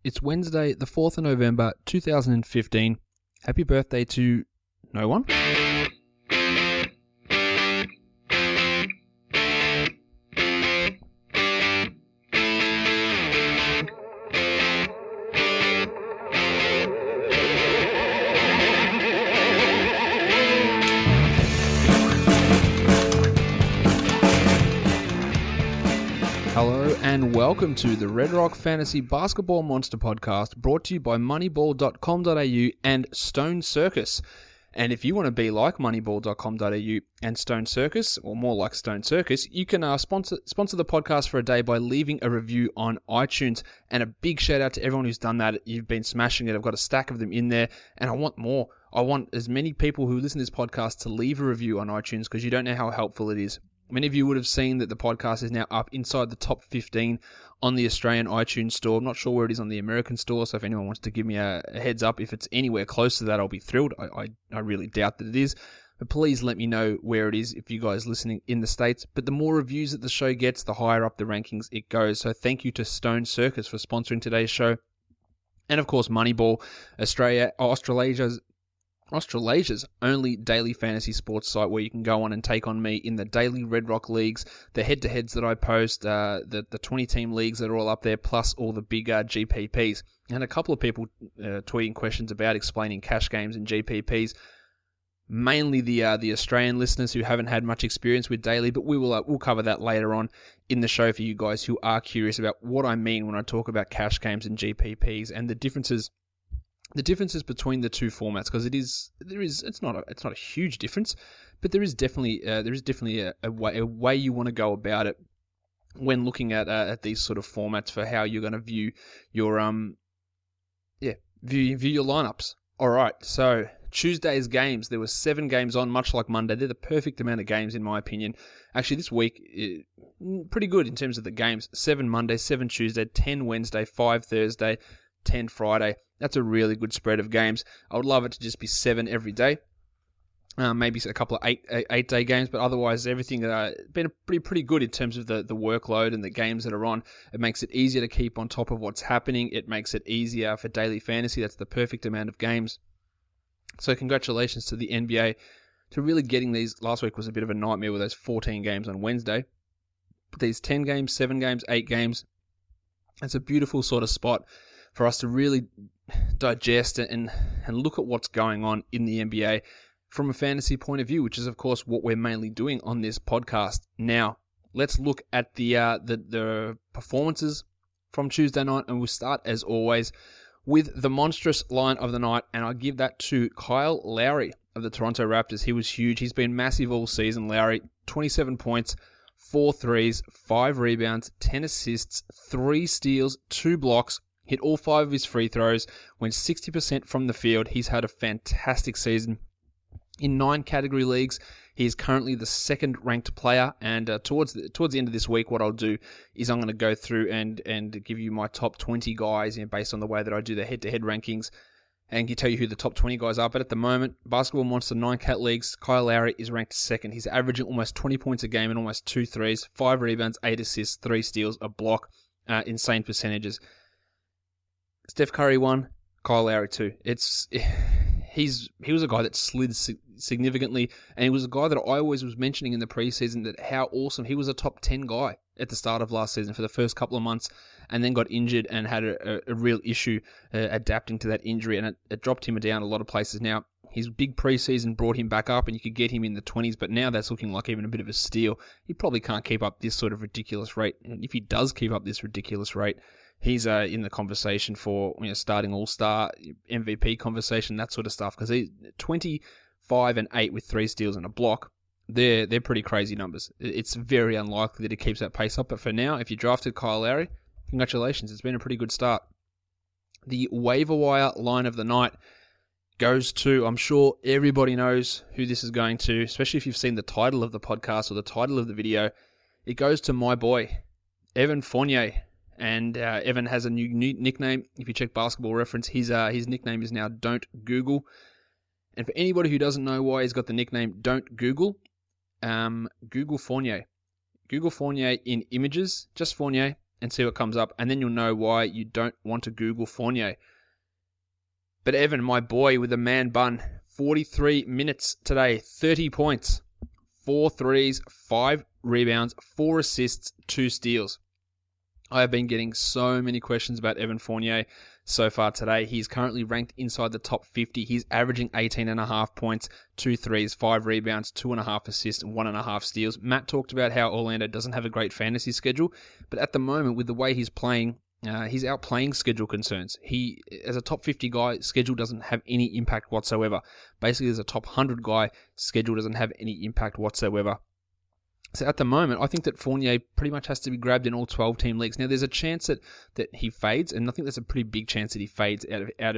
It's Wednesday, the 4th of November, 2015. Happy birthday to no one. Hello and welcome to the Red Rock Fantasy Basketball Monster Podcast, brought to you by Moneyball.com.au and Stone Circus. And if you want to be like Moneyball.com.au and Stone Circus, or more like Stone Circus, you can sponsor the podcast for a day by leaving a review on iTunes. And a big shout out to everyone who's done that. You've been smashing it. I've got a stack of them in there, and I want more. I want as many people who listen to this podcast to leave a review on iTunes, because you don't know how helpful it is. Many of you would have seen that the podcast is now up inside the top 15 on the Australian iTunes store. I'm not sure where it is on the American store, so if anyone wants to give me a heads up, if it's anywhere close to that, I'll be thrilled. I really doubt that it is. But please let me know where it is if you guys are listening in the States. But the more reviews that the show gets, the higher up the rankings it goes. So thank you to Stone Circus for sponsoring today's show. And of course, Moneyball, Australasia's only daily fantasy sports site, where you can go on and take on me in the daily Red Rock leagues, the head-to-heads that I post, the 20-team leagues that are all up there, plus all the big GPPs. And a couple of people tweeting questions about explaining cash games and GPPs, mainly the Australian listeners who haven't had much experience with daily, but we'll cover that later on in the show for you guys who are curious about what I mean when I talk about cash games and GPPs and the differences between the two formats, because it's not a huge difference, but there is definitely a way you want to go about it when looking at these sort of formats for how you're going to view your your lineups. All right, so Tuesday's games, there were 7 games on, much like Monday. They're the perfect amount of games in my opinion. Actually, this week pretty good in terms of the games. 7 Monday, 7 Tuesday, 10 Wednesday, 5 Thursday, 10 Friday. That's a really good spread of games. I would love it to just be 7 every day. Maybe a couple of 8-day games, but otherwise everything been pretty good in terms of the workload and the games that are on. It makes it easier to keep on top of what's happening. It makes it easier for daily fantasy. That's the perfect amount of games. So congratulations to the NBA to really getting these. Last week was a bit of a nightmare with those 14 games on Wednesday. But these 10 games, 7 games, 8 games, it's a beautiful sort of spot for us to really digest and look at what's going on in the NBA from a fantasy point of view, which is, of course, what we're mainly doing on this podcast. Now, let's look at the performances from Tuesday night, and we'll start, as always, with the monstrous line of the night, and I give that to Kyle Lowry of the Toronto Raptors. He was huge. He's been massive all season, Lowry. 27 points, 4 threes, 5 rebounds, 10 assists, 3 steals, 2 blocks, hit all 5 of his free throws, went 60% from the field. He's had a fantastic season. In 9 category leagues, he is currently the 2nd ranked player, and towards the end of this week, what I'll do is I'm going to go through and give you my top 20 guys, based on the way that I do the head-to-head rankings, and can tell you who the top 20 guys are. But at the moment, Basketball Monster 9 cat leagues, Kyle Lowry is ranked 2nd. He's averaging almost 20 points a game and almost 2 threes, 5 rebounds, 8 assists, 3 steals, a block, insane percentages. Steph Curry 1, Kyle Lowry 2. He was a guy that slid significantly, and he was a guy that I always was mentioning in the preseason that how awesome. He was a top 10 guy at the start of last season for the first couple of months, and then got injured and had a real issue adapting to that injury, and it dropped him down a lot of places. Now, his big preseason brought him back up, and you could get him in the 20s, but now that's looking like even a bit of a steal. He probably can't keep up this sort of ridiculous rate, and if he does keep up this ridiculous rate, he's in the conversation for starting All-Star, MVP conversation, that sort of stuff, because he's 25 and 8 with 3 steals and a block. They're pretty crazy numbers. It's very unlikely that he keeps that pace up, but for now, if you drafted Kyle Lowry, congratulations, it's been a pretty good start. The waiver wire line of the night goes to, I'm sure everybody knows who this is going to, especially if you've seen the title of the podcast or the title of the video. It goes to my boy, Evan Fournier. And Evan has a new nickname. If you check Basketball Reference, his nickname is now Don't Google. And for anybody who doesn't know why he's got the nickname Don't Google, Google Fournier. Google Fournier in images, just Fournier, and see what comes up, and then you'll know why you don't want to Google Fournier. But Evan, my boy, with a man bun, 43 minutes today, 30 points, 4 threes, 5 rebounds, 4 assists, 2 steals. I have been getting so many questions about Evan Fournier so far today. He's currently ranked inside the top 50. He's averaging 18.5 points, 2 threes, 5 rebounds, 2.5 assists, and 1.5 steals. Matt talked about how Orlando doesn't have a great fantasy schedule, but at the moment, with the way he's playing, he's outplaying schedule concerns. He, as a top 50 guy, schedule doesn't have any impact whatsoever. Basically, as a top 100 guy, schedule doesn't have any impact whatsoever. So at the moment, I think that Fournier pretty much has to be grabbed in all 12-team leagues. Now, there's a chance that he fades, and I think there's a pretty big chance that he fades out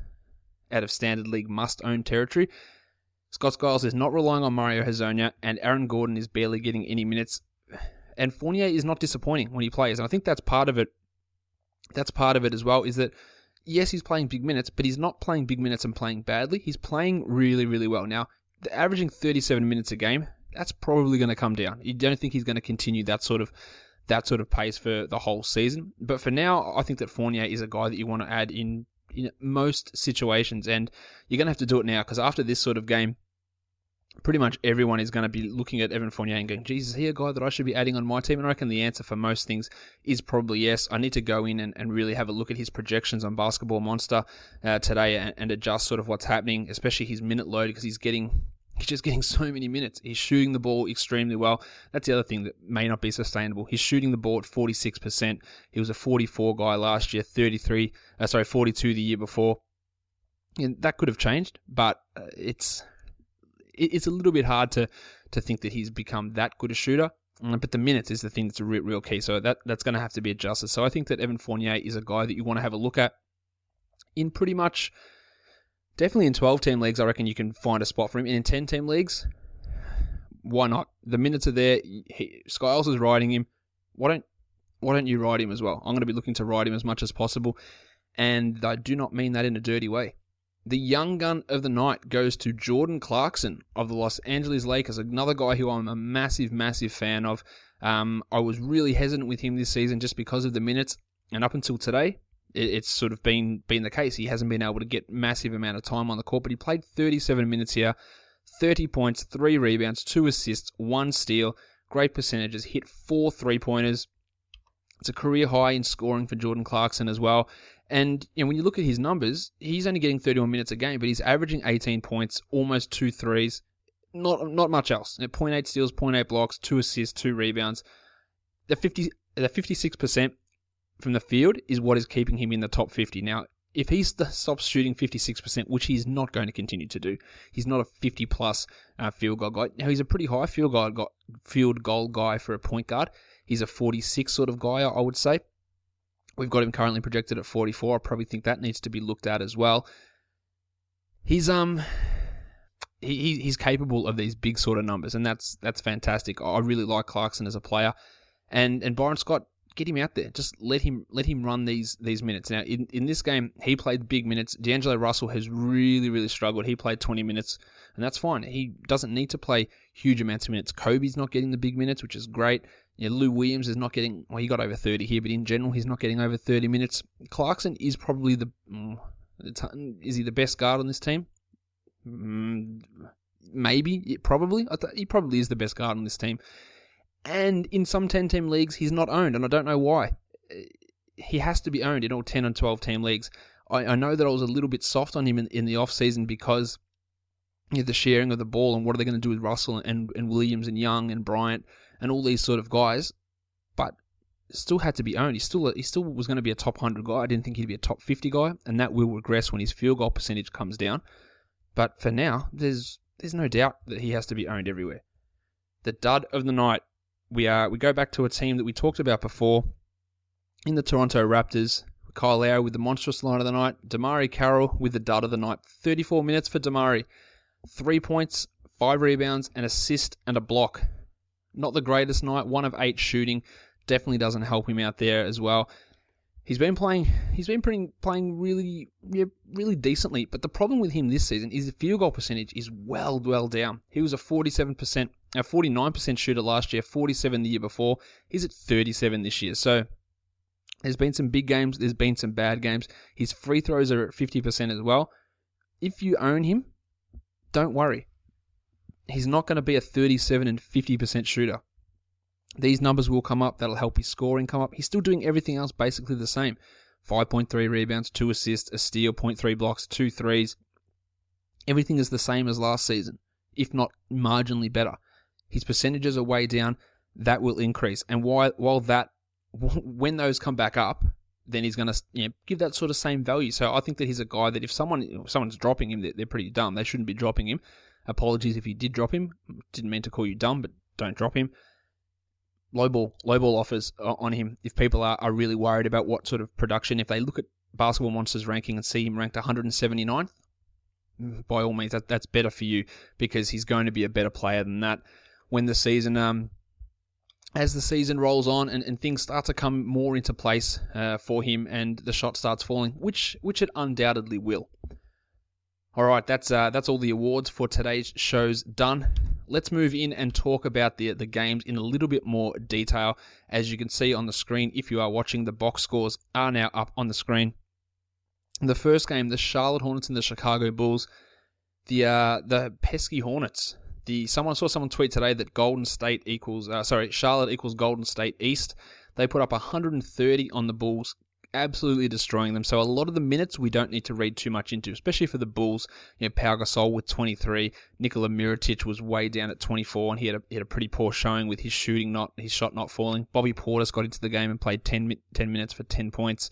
of standard league must-own territory. Scott Skiles is not relying on Mario Hezonja, and Aaron Gordon is barely getting any minutes. And Fournier is not disappointing when he plays, and I think that's part of it. That's part of it as well, is that, yes, he's playing big minutes, but he's not playing big minutes and playing badly. He's playing really, really well. Now, averaging 37 minutes a game, that's probably going to come down. You don't think he's going to continue that sort of pace for the whole season. But for now, I think that Fournier is a guy that you want to add in most situations, and you're going to have to do it now, because after this sort of game, pretty much everyone is going to be looking at Evan Fournier and going, geez, is he a guy that I should be adding on my team? And I reckon the answer for most things is probably yes. I need to go in and really have a look at his projections on Basketball Monster today and adjust sort of what's happening, especially his minute load, because he's just getting so many minutes. He's shooting the ball extremely well. That's the other thing that may not be sustainable. He's shooting the ball at 46%. He was a 44 guy last year, 42 the year before. And that could have changed, but it's a little bit hard to think that he's become that good a shooter. But the minutes is the thing that's a real key. So that's going to have to be adjusted. So I think that Evan Fournier is a guy that you want to have a look at in pretty much... Definitely in 12-team leagues, I reckon you can find a spot for him. And in 10-team leagues, why not? The minutes are there. Skiles is riding him. Why don't you ride him as well? I'm going to be looking to ride him as much as possible. And I do not mean that in a dirty way. The young gun of the night goes to Jordan Clarkson of the Los Angeles Lakers, another guy who I'm a massive, massive fan of. I was really hesitant with him this season just because of the minutes. And up until today, it's sort of been the case. He hasn't been able to get massive amount of time on the court, but he played 37 minutes here, 30 points, 3 rebounds, 2 assists, 1 steal, great percentages, hit 4 3-pointers. It's a career high in scoring for Jordan Clarkson as well. And when you look at his numbers, he's only getting 31 minutes a game, but he's averaging 18 points, almost 2 threes, not much else. 0.8 steals, 0.8 blocks, 2 assists, 2 rebounds. The 56% from the field is what is keeping him in the top 50. Now, if he stops shooting 56%, which he's not going to continue to do, he's not a 50-plus field goal guy. Now, he's a pretty high field goal guy for a point guard. He's a 46 sort of guy, I would say. We've got him currently projected at 44. I probably think that needs to be looked at as well. He's capable of these big sort of numbers, and that's fantastic. I really like Clarkson as a player, and Byron Scott, get him out there. Just let him run these minutes. Now, in this game, he played big minutes. D'Angelo Russell has really, really struggled. He played 20 minutes, and that's fine. He doesn't need to play huge amounts of minutes. Kobe's not getting the big minutes, which is great. Lou Williams is not getting... Well, he got over 30 here, but in general, he's not getting over 30 minutes. Clarkson is probably Is he the best guard on this team? Maybe. Probably. He probably is the best guard on this team. And in some 10-team leagues, he's not owned, and I don't know why. He has to be owned in all 10 and 12-team leagues. I know that I was a little bit soft on him in the off-season because the sharing of the ball and what are they going to do with Russell and Williams and Young and Bryant and all these sort of guys, but still had to be owned. He still was going to be a top 100 guy. I didn't think he'd be a top 50 guy, and that will regress when his field goal percentage comes down. But for now, there's no doubt that he has to be owned everywhere. The dud of the night. We go back to a team that we talked about before in the Toronto Raptors. Kyle Lowry with the monstrous line of the night. Damari Carroll with the dud of the night. 34 minutes for Damari. 3 points, 5 rebounds, an assist, and a block. Not the greatest night. 1 of 8 shooting. Definitely doesn't help him out there as well. He's been playing really, really decently. But the problem with him this season is the field goal percentage is well down. He was a 49% shooter last year, 47 the year before. He's at 37 this year. So There's been some big games. There's been some bad games. His free throws are at 50% as well. If you own him, don't worry. He's not going to be a 37 and 50% shooter. These numbers will come up. That'll help his scoring come up. He's still doing everything else basically the same. 5.3 rebounds, 2 assists, a steal, 0.3 blocks, 2 threes. Everything is the same as last season, if not marginally better. His percentages are way down. That will increase. And when those come back up, then he's going to give that sort of same value. So I think that he's a guy that if someone's dropping him, they're pretty dumb. They shouldn't be dropping him. Apologies if you did drop him. Didn't mean to call you dumb, but don't drop him. Low ball offers on him if people are really worried about what sort of production. If they look at Basketball Monsters ranking and see him ranked 179th, by all means, that's better for you because he's going to be a better player than that when the season, as the season rolls on and things start to come more into place for him and the shot starts falling, which it undoubtedly will. All right, that's all the awards for today's show's done. Let's move in and talk about the games in a little bit more detail. As you can see on the screen, if you are watching, the box scores are now up on the screen. The first game, the Charlotte Hornets and the Chicago Bulls. The pesky Hornets. I saw someone tweet today that Charlotte equals Golden State East. They put up 130 on the Bulls, absolutely destroying them. So a lot of the minutes we don't need to read too much into, especially for the Bulls. Pau Gasol with 23, Nikola Mirotic was way down at 24, and he had a pretty poor showing with his shot not falling. Bobby Portis got into the game and played 10 minutes for 10 points.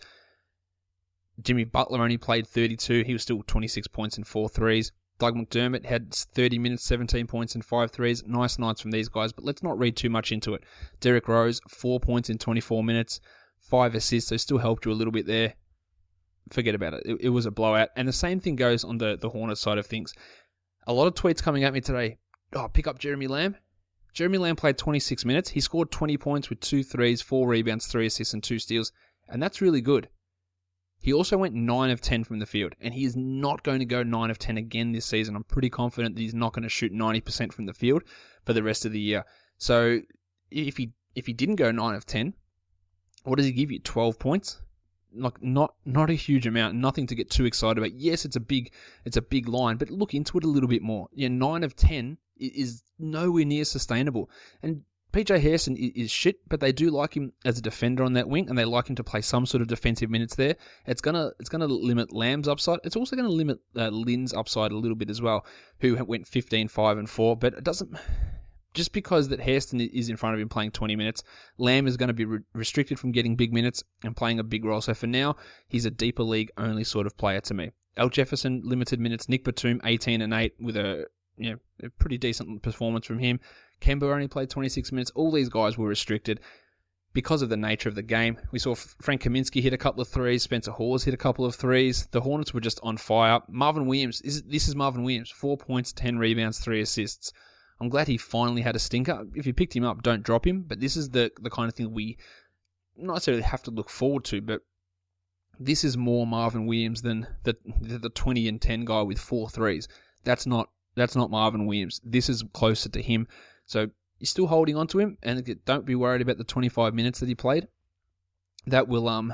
Jimmy Butler only played 32. He was still 26 points and 4 threes. Doug McDermott had 30 minutes, 17 points and 5 threes. Nice nights from these guys, but let's not read too much into it. Derrick Rose, 4 points in 24 minutes, 5 assists, so still helped you a little bit there. Forget about it. It was a blowout. And the same thing goes on the Hornets side of things. A lot of tweets coming at me today. Pick up Jeremy Lamb. Jeremy Lamb played 26 minutes. He scored 20 points with 2 threes, 4 rebounds, 3 assists and 2 steals, and that's really good. He also went 9 of 10 from the field, and he is not going to go 9 of 10 again this season. I'm pretty confident that he's not going to shoot 90% from the field for the rest of the year. So if he didn't go 9 of 10, what does he give you? 12 points? Not a huge amount, nothing to get too excited about. Yes, it's a big line, but look into it a little bit more. 9 of 10 is nowhere near sustainable. And PJ Hairston is shit, but they do like him as a defender on that wing, and they like him to play some sort of defensive minutes there. It's gonna limit Lamb's upside. It's also going to limit Lynn's upside a little bit as well, who went 15, 5, and 4. But it doesn't. Just because that Hairston is in front of him playing 20 minutes, Lamb is going to be restricted from getting big minutes and playing a big role. So for now, he's a deeper league only sort of player to me. Al Jefferson, limited minutes. Nick Batum, 18 and 8 with a pretty decent performance from him. Kemba only played 26 minutes. All these guys were restricted because of the nature of the game. We saw Frank Kaminsky hit a couple of threes. Spencer Hawes hit a couple of threes. The Hornets were just on fire. Marvin Williams, this is Marvin Williams. 4 points, 10 rebounds, 3 assists. I'm glad he finally had a stinker. If you picked him up, don't drop him. But this is the kind of thing we not necessarily have to look forward to, but this is more Marvin Williams than the 20 and 10 guy with 4 threes. That's not Marvin Williams. This is closer to him. So you're still holding on to him, and don't be worried about the 25 minutes that he played. That will,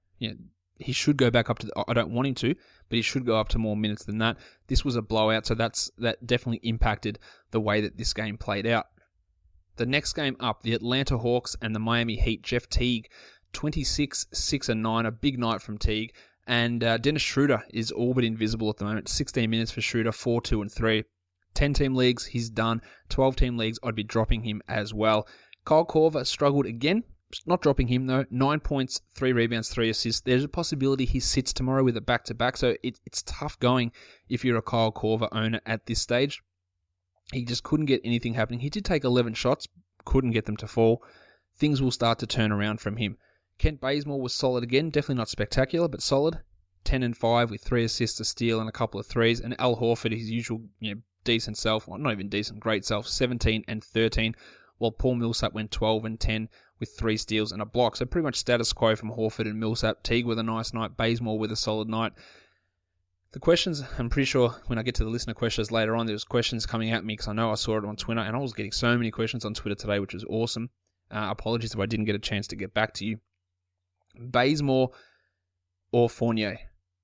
he should go back up to, I don't want him to, but he should go up to more minutes than that. This was a blowout, so that definitely impacted the way that this game played out. The next game up, the Atlanta Hawks and the Miami Heat. Jeff Teague, 26, 6 and 9, a big night from Teague. And Dennis Schroeder is all but invisible at the moment. 16 minutes for Schroeder, 4, 2 and 3. 10-team leagues, he's done. 12-team leagues, I'd be dropping him as well. Kyle Korver struggled again. Not dropping him, though. 9 points, 3 rebounds, 3 assists. There's a possibility he sits tomorrow with a back-to-back, so it's tough going if you're a Kyle Korver owner at this stage. He just couldn't get anything happening. He did take 11 shots, couldn't get them to fall. Things will start to turn around from him. Kent Bazemore was solid again. Definitely not spectacular, but solid. 10 and 5 with 3 assists, a steal, and a couple of threes. And Al Horford, his usual decent self, well, not even decent, great self, 17 and 13, while Paul Millsap went 12 and 10 with 3 steals and a block. So pretty much status quo from Horford and Millsap. Teague with a nice night, Bazemore with a solid night. The questions, I'm pretty sure when I get to the listener questions later on, there's questions coming at me because I know I saw it on Twitter, and I was getting so many questions on Twitter today, which was awesome. Apologies if I didn't get a chance to get back to you. Bazemore or Fournier?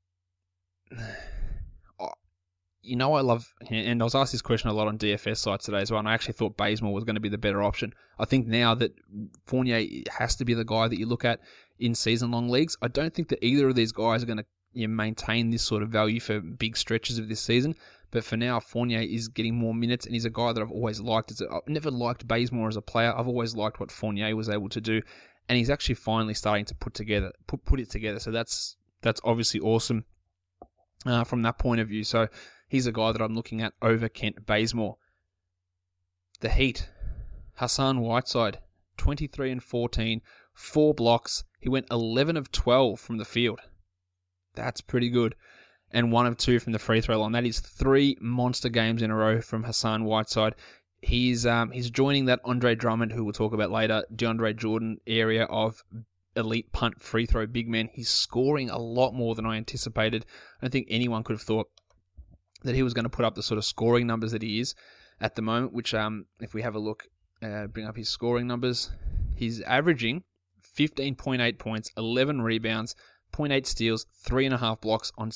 I love, and I was asked this question a lot on DFS sites today as well, and I actually thought Bazemore was going to be the better option. I think now that Fournier has to be the guy that you look at in season-long leagues, I don't think that either of these guys are going to maintain this sort of value for big stretches of this season. But for now, Fournier is getting more minutes, and he's a guy that I've always liked. I've never liked Bazemore as a player. I've always liked what Fournier was able to do, and he's actually finally starting to put it together. So that's obviously awesome from that point of view. So he's a guy that I'm looking at over Kent Bazemore. The Heat, Hassan Whiteside, 23 and 14, 4 blocks. He went 11 of 12 from the field. That's pretty good. And 1 of 2 from the free throw line. That is 3 monster games in a row from Hassan Whiteside. He's joining that Andre Drummond, who we'll talk about later, DeAndre Jordan area of elite punt free throw big men. He's scoring a lot more than I anticipated. I don't think anyone could have thought that he was going to put up the sort of scoring numbers that he is at the moment, which if we have a look, bring up his scoring numbers, he's averaging 15.8 points, 11 rebounds, 0.8 steals, 3.5 blocks on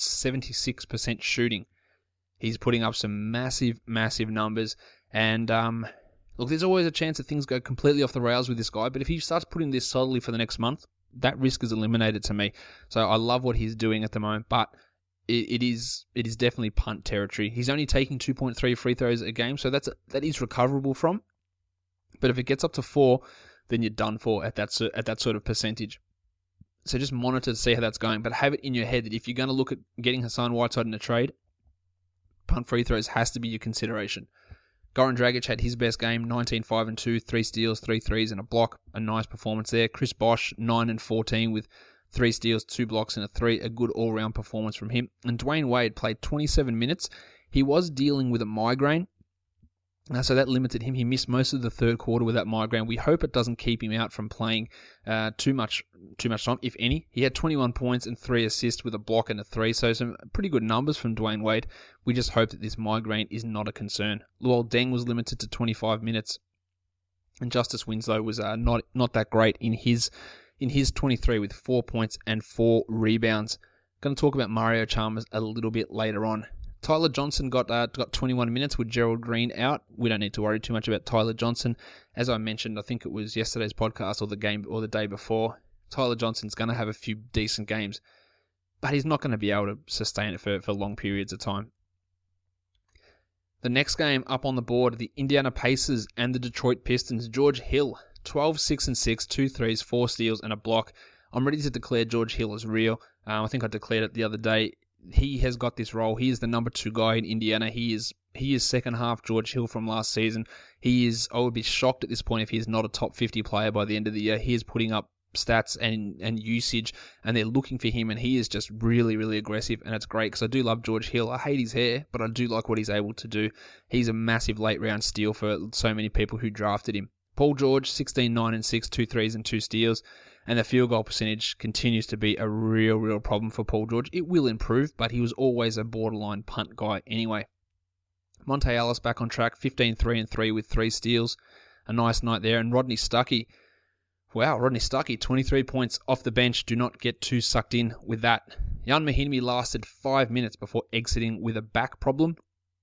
76% shooting. He's putting up some massive, massive numbers. And look, there's always a chance that things go completely off the rails with this guy. But if he starts putting this solidly for the next month, that risk is eliminated to me. So I love what he's doing at the moment. But it is definitely punt territory. He's only taking 2.3 free throws a game, so that is recoverable from. But if it gets up to 4, then you're done for at that sort of percentage. So just monitor to see how that's going, but have it in your head that if you're going to look at getting Hassan Whiteside in a trade, punt free throws has to be your consideration. Goran Dragic had his best game, 19, 5 and 2, 3 steals, 3 threes and a block. A nice performance there. Chris Bosh, 9 and 14 with 3 steals, 2 blocks and a 3. A good all-round performance from him. And Dwayne Wade played 27 minutes. He was dealing with a migraine, so that limited him. He missed most of the third quarter with that migraine. We hope it doesn't keep him out from playing too much time, if any. He had 21 points and 3 assists with a block and a 3, so some pretty good numbers from Dwayne Wade. We just hope that this migraine is not a concern. Luol Deng was limited to 25 minutes, and Justice Winslow was not that great in his 23 with 4 points and 4 rebounds. Going to talk about Mario Chalmers a little bit later on. Tyler Johnson got 21 minutes with Gerald Green out. We don't need to worry too much about Tyler Johnson. As I mentioned, I think it was yesterday's podcast or the day before, Tyler Johnson's going to have a few decent games, but he's not going to be able to sustain it for long periods of time. The next game up on the board, the Indiana Pacers and the Detroit Pistons. George Hill, 12, 6 and 6, 2 threes, 4 steals and a block. I'm ready to declare George Hill as real. I think I declared it the other day. He has got this role. He is the number 2 guy in Indiana. He is second half George Hill from last season. I would be shocked at this point if he is not a top 50 player by the end of the year. He is putting up stats and usage, and they're looking for him, and he is just really, really aggressive, and it's great because I do love George Hill. I hate his hair, but I do like what he's able to do. He's a massive late round steal for so many people who drafted him. Paul George, 16, 9 and 6, 2 threes and 2 steals. And the field goal percentage continues to be a real problem for Paul George. It will improve, but he was always a borderline punt guy anyway. Monte Ellis back on track, 15, 3 and 3 with 3 steals. A nice night there. And Rodney Stuckey, 23 points off the bench. Do not get too sucked in with that. Jan Mahinmi lasted 5 minutes before exiting with a back problem.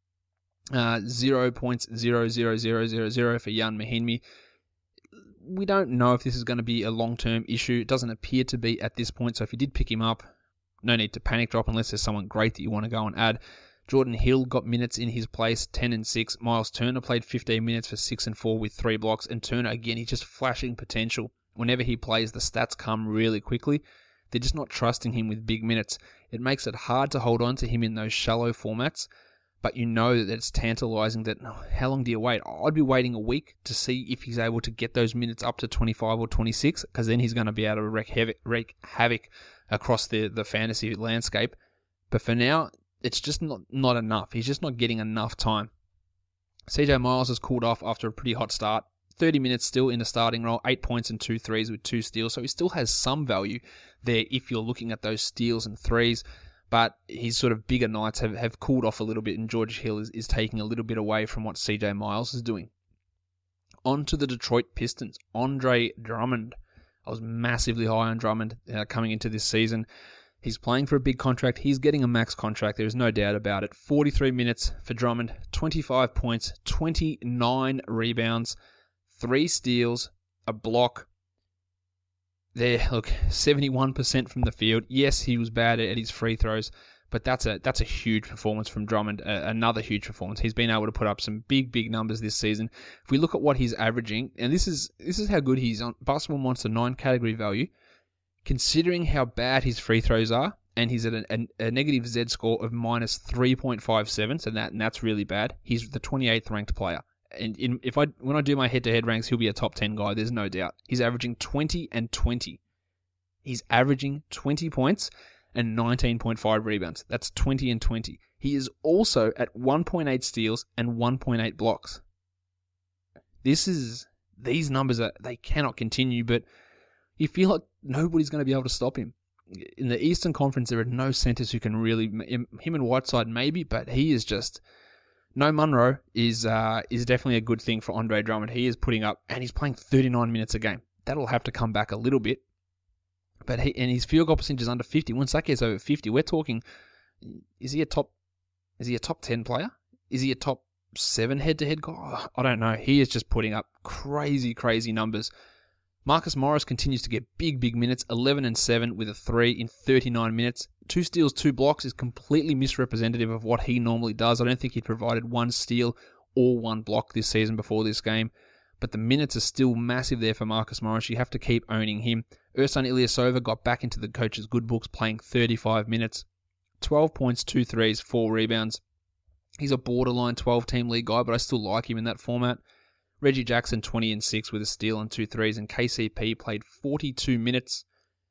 0.00000 for Jan Mahinmi. We don't know if this is going to be a long-term issue. It doesn't appear to be at this point, so if you did pick him up, no need to panic drop unless there's someone great that you want to go and add. Jordan Hill got minutes in his place, 10 and 6. Miles Turner played 15 minutes for 6 and 4 with 3 blocks, and Turner, again, he's just flashing potential. Whenever he plays, the stats come really quickly. They're just not trusting him with big minutes. It makes it hard to hold on to him in those shallow formats, but you know that it's tantalizing that, how long do you wait? I'd be waiting a week to see if he's able to get those minutes up to 25 or 26, because then he's going to be able to wreak havoc across the fantasy landscape. But for now, it's just not enough. He's just not getting enough time. CJ Miles has cooled off after a pretty hot start. 30 minutes still in the starting role, 8 points and 2 threes with 2 steals, so he still has some value there if you're looking at those steals and threes. But his sort of bigger nights have cooled off a little bit, and George Hill is taking a little bit away from what CJ Miles is doing. On to the Detroit Pistons. Andre Drummond, I was massively high on Drummond coming into this season. He's playing for a big contract. He's getting a max contract. There's no doubt about it. 43 minutes for Drummond, 25 points, 29 rebounds, 3 steals, a block. There, look, 71% from the field. Yes, he was bad at his free throws, but that's a huge performance from Drummond. Another huge performance. He's been able to put up some big numbers this season. If we look at what he's averaging, and this is how good he's on Basketball Monster 9 category value, considering how bad his free throws are, and he's at a negative Z score of minus 3.57, so that's really bad. He's the 28th ranked player. And when I do my head-to-head ranks, he'll be a top 10 guy, there's no doubt. He's averaging 20 and 20. He's averaging 20 points and 19.5 rebounds. That's 20 and 20. He is also at 1.8 steals and 1.8 blocks. These numbers they cannot continue, but you feel like nobody's going to be able to stop him. In the Eastern Conference, there are no centers who can really... Him and Whiteside maybe, but he is just... No Monroe is definitely a good thing for Andre Drummond. He is putting up... And he's playing 39 minutes a game. That'll have to come back a little bit. But his field goal percentage is under 50. Once that gets over 50, we're talking... Is he a top 10 player? Is he a top 7 head-to-head guy? Oh, I don't know. He is just putting up crazy numbers. Marcus Morris continues to get big minutes, 11 and 7 with a 3 in 39 minutes. 2 steals, 2 blocks is completely misrepresentative of what he normally does. I don't think he provided 1 steal or 1 block this season before this game. But the minutes are still massive there for Marcus Morris. You have to keep owning him. Ersan Ilyasova got back into the coach's good books playing 35 minutes. 12 points, 2 threes, 4 rebounds. He's a borderline 12-team league guy, but I still like him in that format. Reggie Jackson, 20 and 6 with a steal and 2 threes, and KCP played 42 minutes,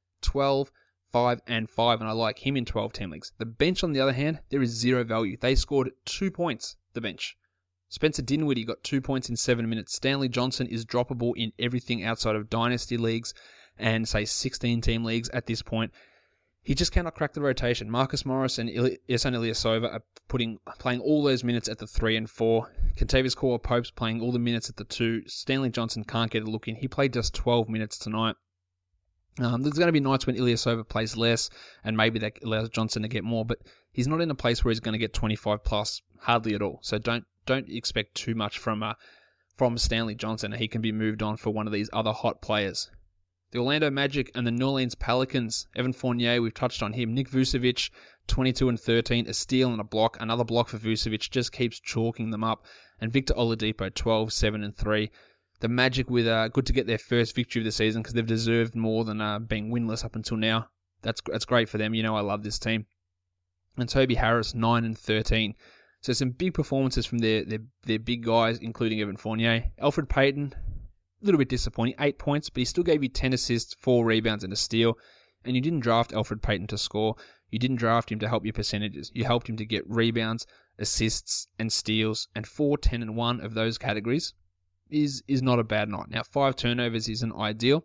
12, 5, and 5, and I like him in 12-team leagues. The bench, on the other hand, there is 0 value. They scored 2 points, the bench. Spencer Dinwiddie got 2 points in 7 minutes. Stanley Johnson is droppable in everything outside of dynasty leagues and, say, 16-team leagues at this point. He just cannot crack the rotation. Marcus Morris and Ersan Ilyasova are playing all those minutes at the 3 and 4. Kentavious Caldwell-Pope's playing all the minutes at the 2. Stanley Johnson can't get a look in. He played just 12 minutes tonight. There's going to be nights when Ilyasova plays less, and maybe that allows Johnson to get more, but he's not in a place where he's going to get 25 plus, hardly at all. So don't expect too much from Stanley Johnson. He can be moved on for one of these other hot players. The Orlando Magic and the New Orleans Pelicans. Evan Fournier, we've touched on him. Nick Vucevic, 22 and 13, a steal and a block. Another block for Vucevic, just keeps chalking them up. And Victor Oladipo, 12, 7 and 3. The Magic with good to get their first victory of the season because they've deserved more than being winless up until now. That's great for them. You know I love this team. And Toby Harris, 9 and 13. So some big performances from their big guys, including Evan Fournier. Elfrid Payton, a little bit disappointing, 8 points, but he still gave you 10 assists, 4 rebounds, and a steal. And you didn't draft Elfrid Payton to score. You didn't draft him to help your percentages. You helped him to get rebounds, assists, and steals. And 4, 10, and 1 of those categories is not a bad night. Now, 5 turnovers isn't ideal.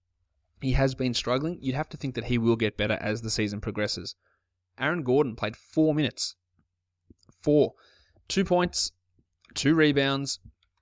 He has been struggling. You'd have to think that he will get better as the season progresses. Aaron Gordon played 4 minutes. 4. 2 points, 2 rebounds.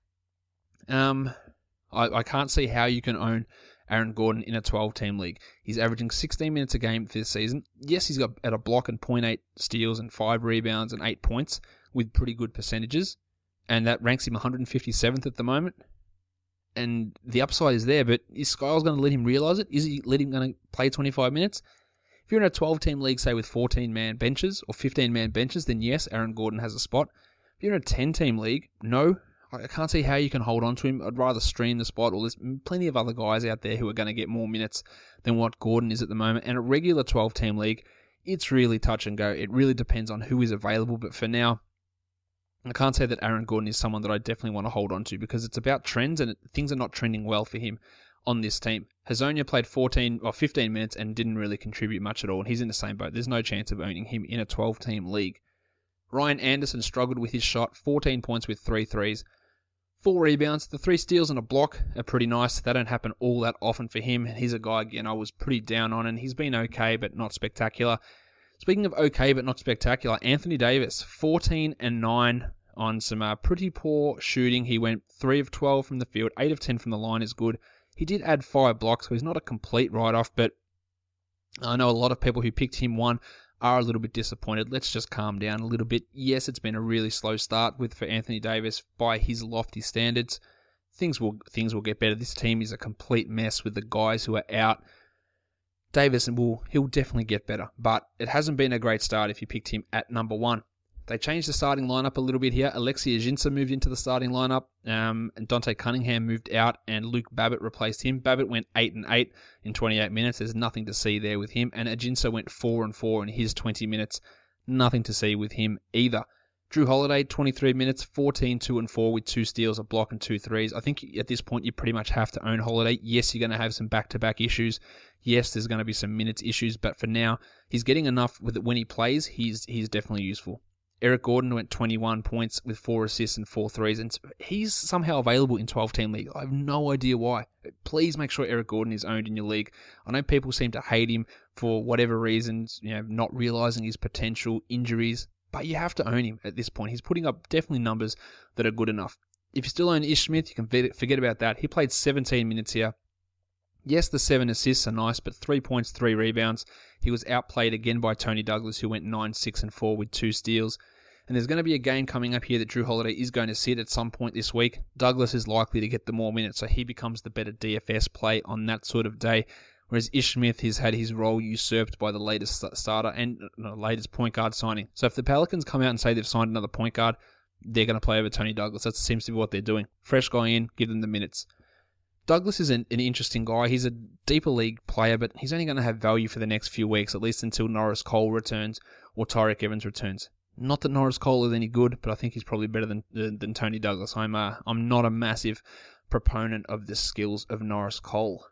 I can't see how you can own Aaron Gordon in a 12-team league. He's averaging 16 minutes a game this season. Yes, he's got at a block and 0.8 steals and 5 rebounds and 8 points with pretty good percentages. And that ranks him 157th at the moment. And the upside is there, but is Skiles going to let him realize it? Is he going to play 25 minutes? If you're in a 12-team league, say with 14-man benches or 15-man benches, then yes, Aaron Gordon has a spot. If you're in a 10-team league, no. I can't see how you can hold on to him. I'd rather stream the spot, or there's plenty of other guys out there who are going to get more minutes than what Gordon is at the moment. And a regular 12-team league, it's really touch and go. It really depends on who is available, but for now, I can't say that Aaron Gordon is someone that I definitely want to hold on to because it's about trends and things are not trending well for him on this team. Hezonja played 15 minutes and didn't really contribute much at all, and he's in the same boat. There's no chance of owning him in a 12-team league. Ryan Anderson struggled with his shot, 14 points with 3 threes, 4 rebounds. The 3 steals and a block are pretty nice. They don't happen all that often for him. He's a guy, again, I was pretty down on, and he's been okay, but not spectacular. Speaking of okay, but not spectacular, Anthony Davis, 14 and 9 on some pretty poor shooting. He went 3 of 12 from the field, 8 of 10 from the line is good. He did add 5 blocks, so he's not a complete write-off, but I know a lot of people who picked him 1 are a little bit disappointed. Let's just calm down a little bit. Yes, it's been a really slow start for Anthony Davis by his lofty standards. Things will get better. This team is a complete mess with the guys who are out. Davis he'll definitely get better, but it hasn't been a great start if you picked him at number 1. They changed the starting lineup a little bit here. Alexei Ajinça moved into the starting lineup, and Dante Cunningham moved out, and Luke Babbitt replaced him. Babbitt went 8-8 in 28 minutes. There's nothing to see there with him. And Ajinça went 4-4 in his 20 minutes. Nothing to see with him either. Drew Holiday, 23 minutes, 14-2-4 with 2 steals, a block, and 2 threes. I think at this point you pretty much have to own Holiday. Yes, you're going to have some back-to-back issues. Yes, there's going to be some minutes issues, but for now, he's getting enough with it when he plays. He's definitely useful. Eric Gordon went 21 points with 4 assists and 4 threes, and he's somehow available in 12-team league. I have no idea why. Please make sure Eric Gordon is owned in your league. I know people seem to hate him for whatever reasons, not realizing his potential, injuries, but you have to own him at this point. He's putting up definitely numbers that are good enough. If you still own Ish Smith, you can forget about that. He played 17 minutes here. Yes, the 7 assists are nice, but 3 points, 3 rebounds. He was outplayed again by Tony Douglas, who went 9-6-4 with 2 steals. And there's going to be a game coming up here that Drew Holiday is going to sit at some point this week. Douglas is likely to get the more minutes, so he becomes the better DFS play on that sort of day. Whereas Ish Smith has had his role usurped by the latest starter and latest point guard signing. So if the Pelicans come out and say they've signed another point guard, they're going to play over Tony Douglas. That seems to be what they're doing. Fresh guy in, give them the minutes. Douglas is an interesting guy. He's a deeper league player, but he's only going to have value for the next few weeks, at least until Norris Cole returns or Tyreke Evans returns. Not that Norris Cole is any good, but I think he's probably better than Tony Douglas. I'm not a massive proponent of the skills of Norris Cole.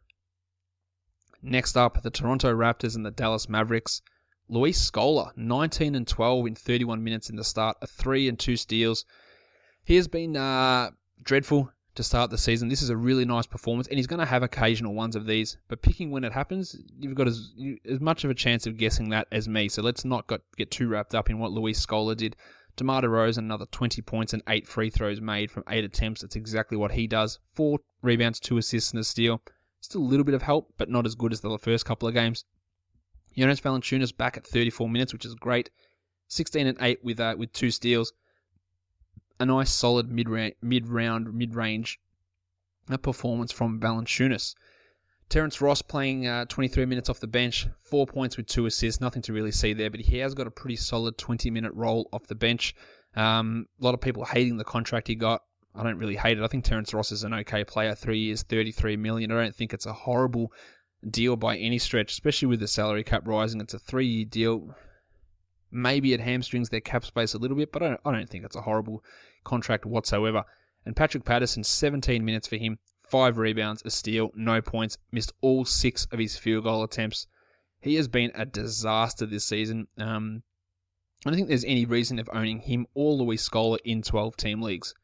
Next up, the Toronto Raptors and the Dallas Mavericks. Luis Scola, 19-12 in 31 minutes in the start, a 3 and 2 steals. He has been dreadful to start the season. This is a really nice performance, and he's going to have occasional ones of these, but picking when it happens, you've got as much of a chance of guessing that as me, so let's not get too wrapped up in what Luis Scola did. DeMar DeRozan, another 20 points and 8 free throws made from 8 attempts. That's exactly what he does. 4 rebounds, 2 assists, and a steal. Still a little bit of help, but not as good as the first couple of games. Jonas Valanciunas back at 34 minutes, which is great. 16-8 with 2 steals. A nice solid mid-range performance from Valanciunas. Terrence Ross playing 23 minutes off the bench, 4 points with 2 assists, nothing to really see there, but he has got a pretty solid 20-minute role off the bench. A lot of people hating the contract he got. I don't really hate it. I think Terrence Ross is an okay player. 3 years, $33 million. I don't think it's a horrible deal by any stretch, especially with the salary cap rising. It's a 3-year deal. Maybe it hamstrings their cap space a little bit, but I don't think it's a horrible contract whatsoever. And Patrick Patterson, 17 minutes for him, 5 rebounds, a steal, no points, missed all 6 of his field goal attempts. He has been a disaster this season. I don't think there's any reason of owning him or Luis Scola in 12-team leagues.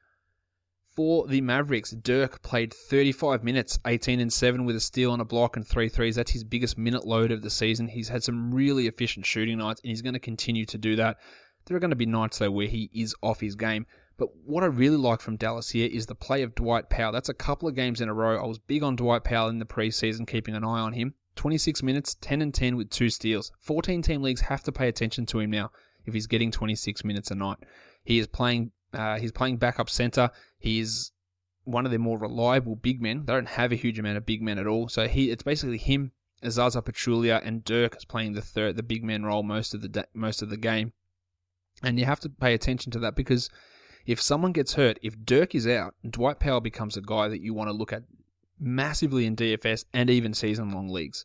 For the Mavericks, Dirk played 35 minutes, 18-7 with a steal and a block and 3 threes. That's his biggest minute load of the season. He's had some really efficient shooting nights, and he's going to continue to do that. There are going to be nights, though, where he is off his game. But what I really like from Dallas here is the play of Dwight Powell. That's a couple of games in a row. I was big on Dwight Powell in the preseason, keeping an eye on him. 26 minutes, 10-10 with 2 steals. 14-team leagues have to pay attention to him now if he's getting 26 minutes a night. He's playing backup center. He is one of their more reliable big men. They don't have a huge amount of big men at all. So it's basically him, Zaza Pachulia, and Dirk is playing the big man role most of the game. And you have to pay attention to that because if someone gets hurt, if Dirk is out, Dwight Powell becomes a guy that you want to look at massively in DFS and even season-long leagues.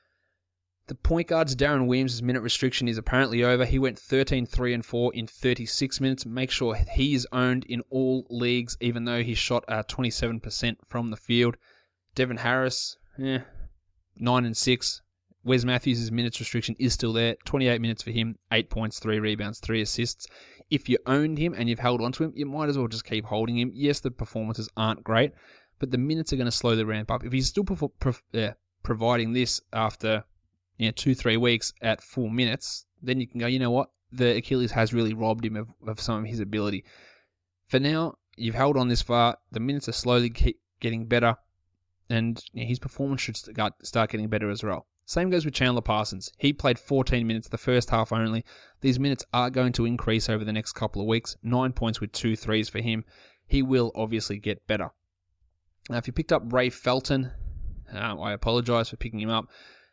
The point guard's Darren Williams' minute restriction is apparently over. He went 13-3-4 in 36 minutes. Make sure he is owned in all leagues, even though he shot 27% from the field. Devin Harris, 9-6. Wes Matthews' minutes restriction is still there. 28 minutes for him, 8 points, 3 rebounds, 3 assists. If you owned him and you've held onto him, you might as well just keep holding him. Yes, the performances aren't great, but the minutes are going to slowly ramp up. If he's still providing this after 2-3 weeks at full minutes, then you can go, you know what? The Achilles has really robbed him of some of his ability. For now, you've held on this far. The minutes are slowly keep getting better. and his performance should start getting better as well. Same goes with Chandler Parsons. He played 14 minutes the first half only. These minutes are going to increase over the next couple of weeks. 9 points with 2 threes for him. He will obviously get better. Now, if you picked up Ray Felton, I apologize for picking him up.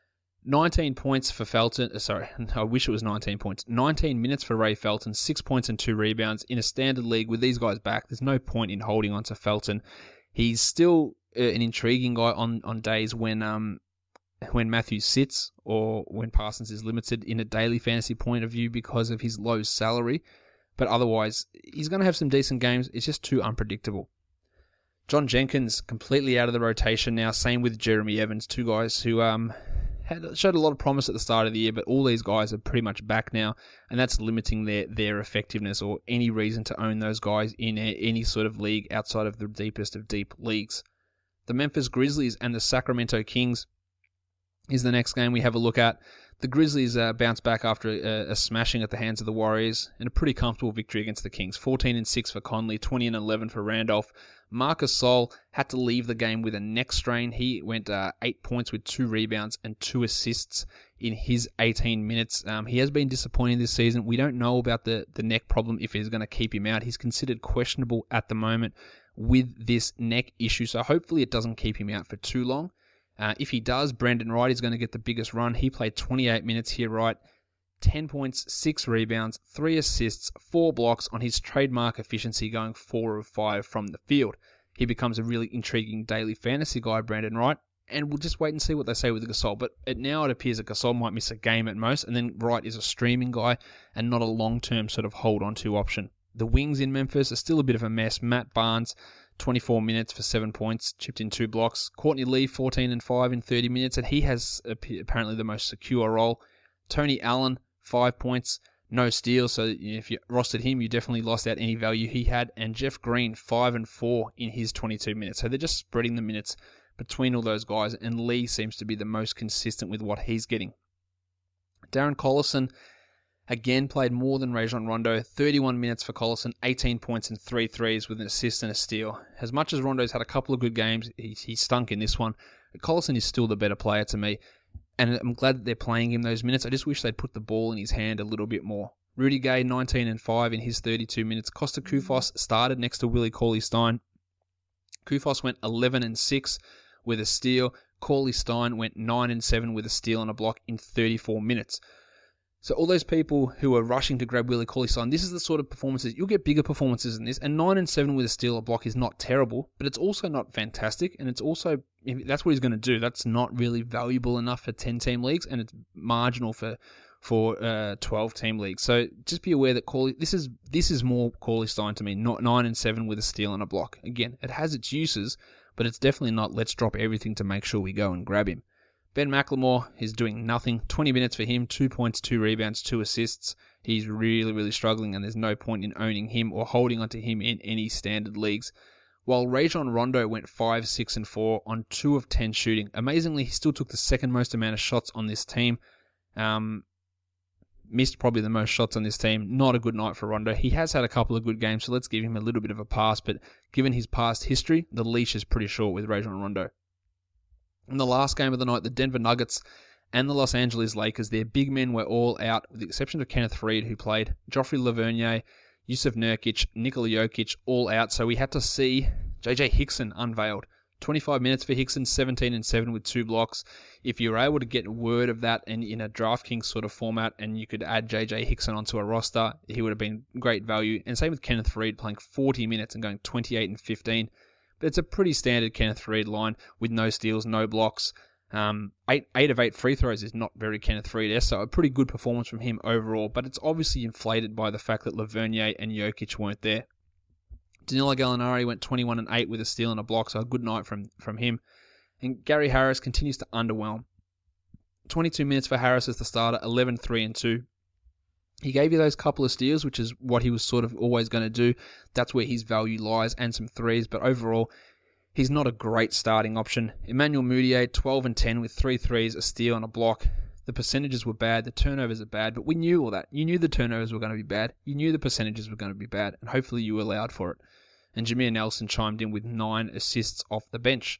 19 points for Felton. Sorry, I wish it was 19 points. 19 minutes for Ray Felton, 6 points and 2 rebounds. In a standard league with these guys back, there's no point in holding on to Felton. He's still an intriguing guy on days when Matthews sits or when Parsons is limited in a daily fantasy point of view because of his low salary. But otherwise, he's going to have some decent games. It's just too unpredictable. John Jenkins, completely out of the rotation now. Same with Jeremy Evans, two guys who showed a lot of promise at the start of the year, but all these guys are pretty much back now, and that's limiting their effectiveness or any reason to own those guys in any sort of league outside of the deepest of deep leagues. The Memphis Grizzlies and the Sacramento Kings is the next game we have a look at. The Grizzlies bounced back after a smashing at the hands of the Warriors and a pretty comfortable victory against the Kings. 14-6 for Conley, 20-11 for Randolph. Marcus Sol had to leave the game with a neck strain. He went 8 points with 2 rebounds and 2 assists in his 18 minutes. He has been disappointing this season. We don't know about the neck problem, if he's going to keep him out. He's considered questionable at the moment with this neck issue, so hopefully it doesn't keep him out for too long. If he does, Brandon Wright is going to get the biggest run. He played 28 minutes here, right? 10 points, 6 rebounds, 3 assists, 4 blocks on his trademark efficiency, going 4 of 5 from the field. He becomes a really intriguing daily fantasy guy, Brandon Wright, and we'll just wait and see what they say with Gasol. But now it appears that Gasol might miss a game at most, and then Wright is a streaming guy and not a long-term sort of hold-on-to option. The wings in Memphis are still a bit of a mess. Matt Barnes, 24 minutes for 7 points, chipped in 2 blocks. Courtney Lee, 14 and 5 in 30 minutes, and he has apparently the most secure role. Tony Allen, 5 points, no steals, so if you rostered him, you definitely lost out any value he had. And Jeff Green, 5 and 4 in his 22 minutes. So they're just spreading the minutes between all those guys, and Lee seems to be the most consistent with what he's getting. Darren Collison, again, played more than Rajon Rondo. 31 minutes for Collison, 18 points and 3 threes with an assist and a steal. As much as Rondo's had a couple of good games, he stunk in this one. Collison is still the better player to me, and I'm glad that they're playing him those minutes. I just wish they'd put the ball in his hand a little bit more. Rudy Gay, 19 and 5 in his 32 minutes. Costa Koufos started next to Willie Cauley-Stein. Koufos went 11 and 6 with a steal. Cauley-Stein went 9 and 7 with a steal and a block in 34 minutes. So all those people who are rushing to grab Willie Cauley-Stein, this is the sort of performances, you'll get bigger performances than this, and 9 and 7 with a steal or block is not terrible, but it's also not fantastic, and it's also, if that's what he's going to do, that's not really valuable enough for 10-team leagues, and it's marginal for 12-team leagues. So just be aware that this is more Cauley-Stein to me, not 9 and 7 with a steal and a block. Again, it has its uses, but it's definitely not let's drop everything to make sure we go and grab him. Ben McLemore is doing nothing. 20 minutes for him, 2 points, 2 rebounds, 2 assists. He's really, really struggling, and there's no point in owning him or holding onto him in any standard leagues. While Rajon Rondo went 5, 6, and 4 on 2 of 10 shooting. Amazingly, he still took the second most amount of shots on this team. Missed probably the most shots on this team. Not a good night for Rondo. He has had a couple of good games, so let's give him a little bit of a pass, but given his past history, the leash is pretty short with Rajon Rondo. In the last game of the night, the Denver Nuggets and the Los Angeles Lakers, their big men were all out, with the exception of Kenneth Faried, who played. Joffrey Lavernier, Jusuf Nurkic, Nikola Jokic, all out. So we had to see J.J. Hickson unveiled. 25 minutes for Hickson, 17 and 7 with 2 blocks. If you were able to get word of that in a DraftKings sort of format and you could add J.J. Hickson onto a roster, he would have been great value. And same with Kenneth Faried, playing 40 minutes and going 28 and 15. But it's a pretty standard Kenneth Faried line with no steals, no blocks. 8 of 8 free throws is not very Kenneth Faried, so a pretty good performance from him overall, but it's obviously inflated by the fact that Lavernier and Jokic weren't there. Danilo Gallinari went 21 and 8 with a steal and a block, so a good night from him. And Gary Harris continues to underwhelm. 22 minutes for Harris as the starter, 11, 3, and 2. He gave you those couple of steals, which is what he was sort of always going to do. That's where his value lies, and some threes. But overall, he's not a great starting option. Emmanuel Mudiay, 12 and 10 with 3 threes, a steal, and a block. The percentages were bad. The turnovers are bad. But we knew all that. You knew the turnovers were going to be bad. You knew the percentages were going to be bad. And hopefully you allowed for it. And Jameer Nelson chimed in with 9 assists off the bench.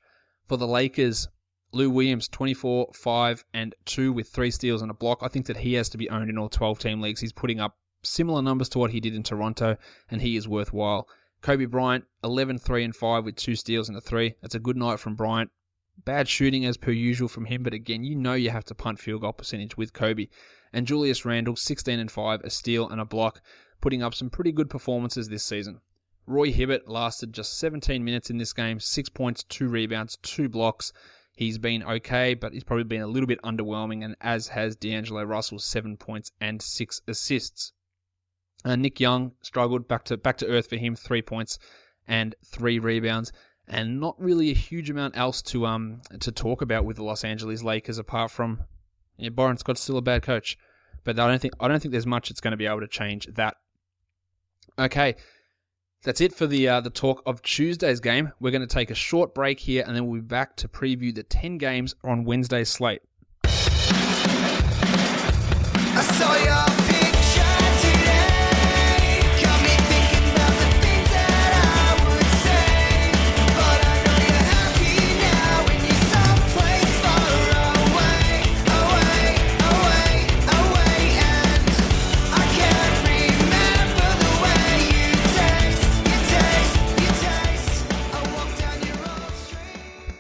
For the Lakers, Lou Williams, 24, 5, and 2 with 3 steals and a block. I think that he has to be owned in all 12-team leagues. He's putting up similar numbers to what he did in Toronto, and he is worthwhile. Kobe Bryant, 11, 3, and 5 with 2 steals and a 3. That's a good night from Bryant. Bad shooting as per usual from him, but again, you know you have to punt field goal percentage with Kobe. And Julius Randle, 16 and 5, a steal and a block, putting up some pretty good performances this season. Roy Hibbert lasted just 17 minutes in this game, 6 points, 2 rebounds, 2 blocks. He's been okay, but he's probably been a little bit underwhelming, and as has D'Angelo Russell, 7 points and 6 assists. Nick Young struggled back to earth for him, 3 points and 3 rebounds, and not really a huge amount else to talk about with the Los Angeles Lakers apart from Byron Scott's still a bad coach, but I don't think there's much that's going to be able to change that. Okay. That's it for the talk of Tuesday's game. We're going to take a short break here, and then we'll be back to preview the 10 games on Wednesday's slate. I saw your picture today. Got me thinking about the things that I would say. But I know you're happy now when you're someplace far away. And I can't remember the way you taste. I walk down your old street.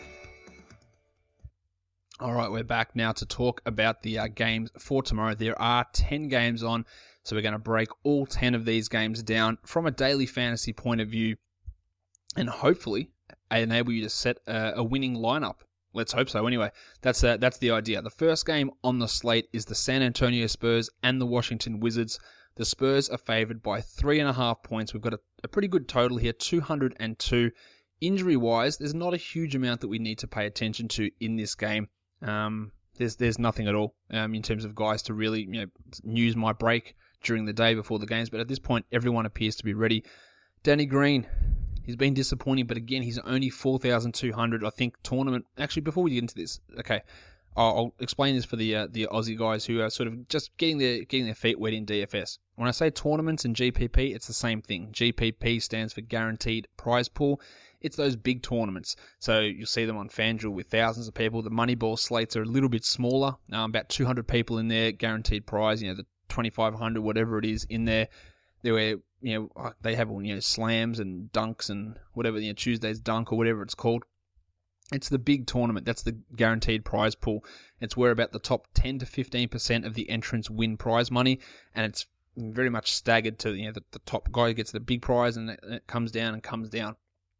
All right, we're back now to talk about the games for tomorrow. There are 10 games on, so we're going to break all 10 of these games down from a daily fantasy point of view, and hopefully enable you to set a winning lineup. Let's hope so. Anyway, that's the idea. The first game on the slate is the San Antonio Spurs and the Washington Wizards. The Spurs are favored by 3.5 points. We've got a pretty good total here, 202. Injury-wise, there's not a huge amount that we need to pay attention to in this game. There's nothing at all in terms of guys to really use my break during the day before the games. But at this point, everyone appears to be ready. Danny Green, he's been disappointing, but again, he's only 4,200. I think tournament. Actually, before we get into this, okay, I'll explain this for the Aussie guys who are sort of just getting their feet wet in DFS. When I say tournaments and GPP, it's the same thing. GPP stands for Guaranteed Prize Pool. It's those big tournaments. So you'll see them on FanDuel with thousands of people. The Moneyball slates are a little bit smaller, about 200 people in there, guaranteed prize, the 2,500, whatever it is in there. Where, they have slams and dunks and whatever, Tuesday's dunk or whatever it's called. It's the big tournament. That's the guaranteed prize pool. It's where about the top 10 to 15% of the entrants win prize money, and it's very much staggered to the top guy gets the big prize, and it comes down and comes down.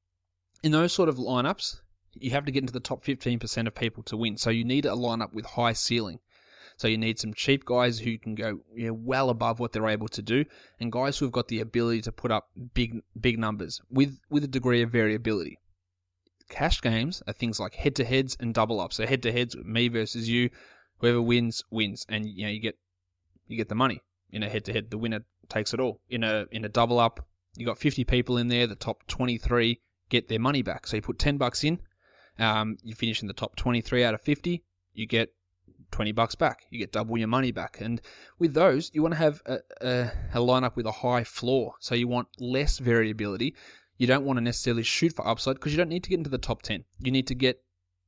In those sort of lineups, you have to get into the top 15% of people to win. So you need a lineup with high ceiling. So you need some cheap guys who can go well above what they're able to do, and guys who have got the ability to put up big numbers with a degree of variability. Cash games are things like head-to-heads and double-ups. So head-to-heads, me versus you, whoever wins, and you get the money. In a head-to-head, the winner takes it all. In a double-up, you got 50 people in there. The top 23 get their money back. So you put $10 in, you finish in the top 23 out of 50, you get $20 back. You get double your money back. And with those, you want to have a lineup with a high floor. So you want less variability. You don't want to necessarily shoot for upside because you don't need to get into the top 10. You need to get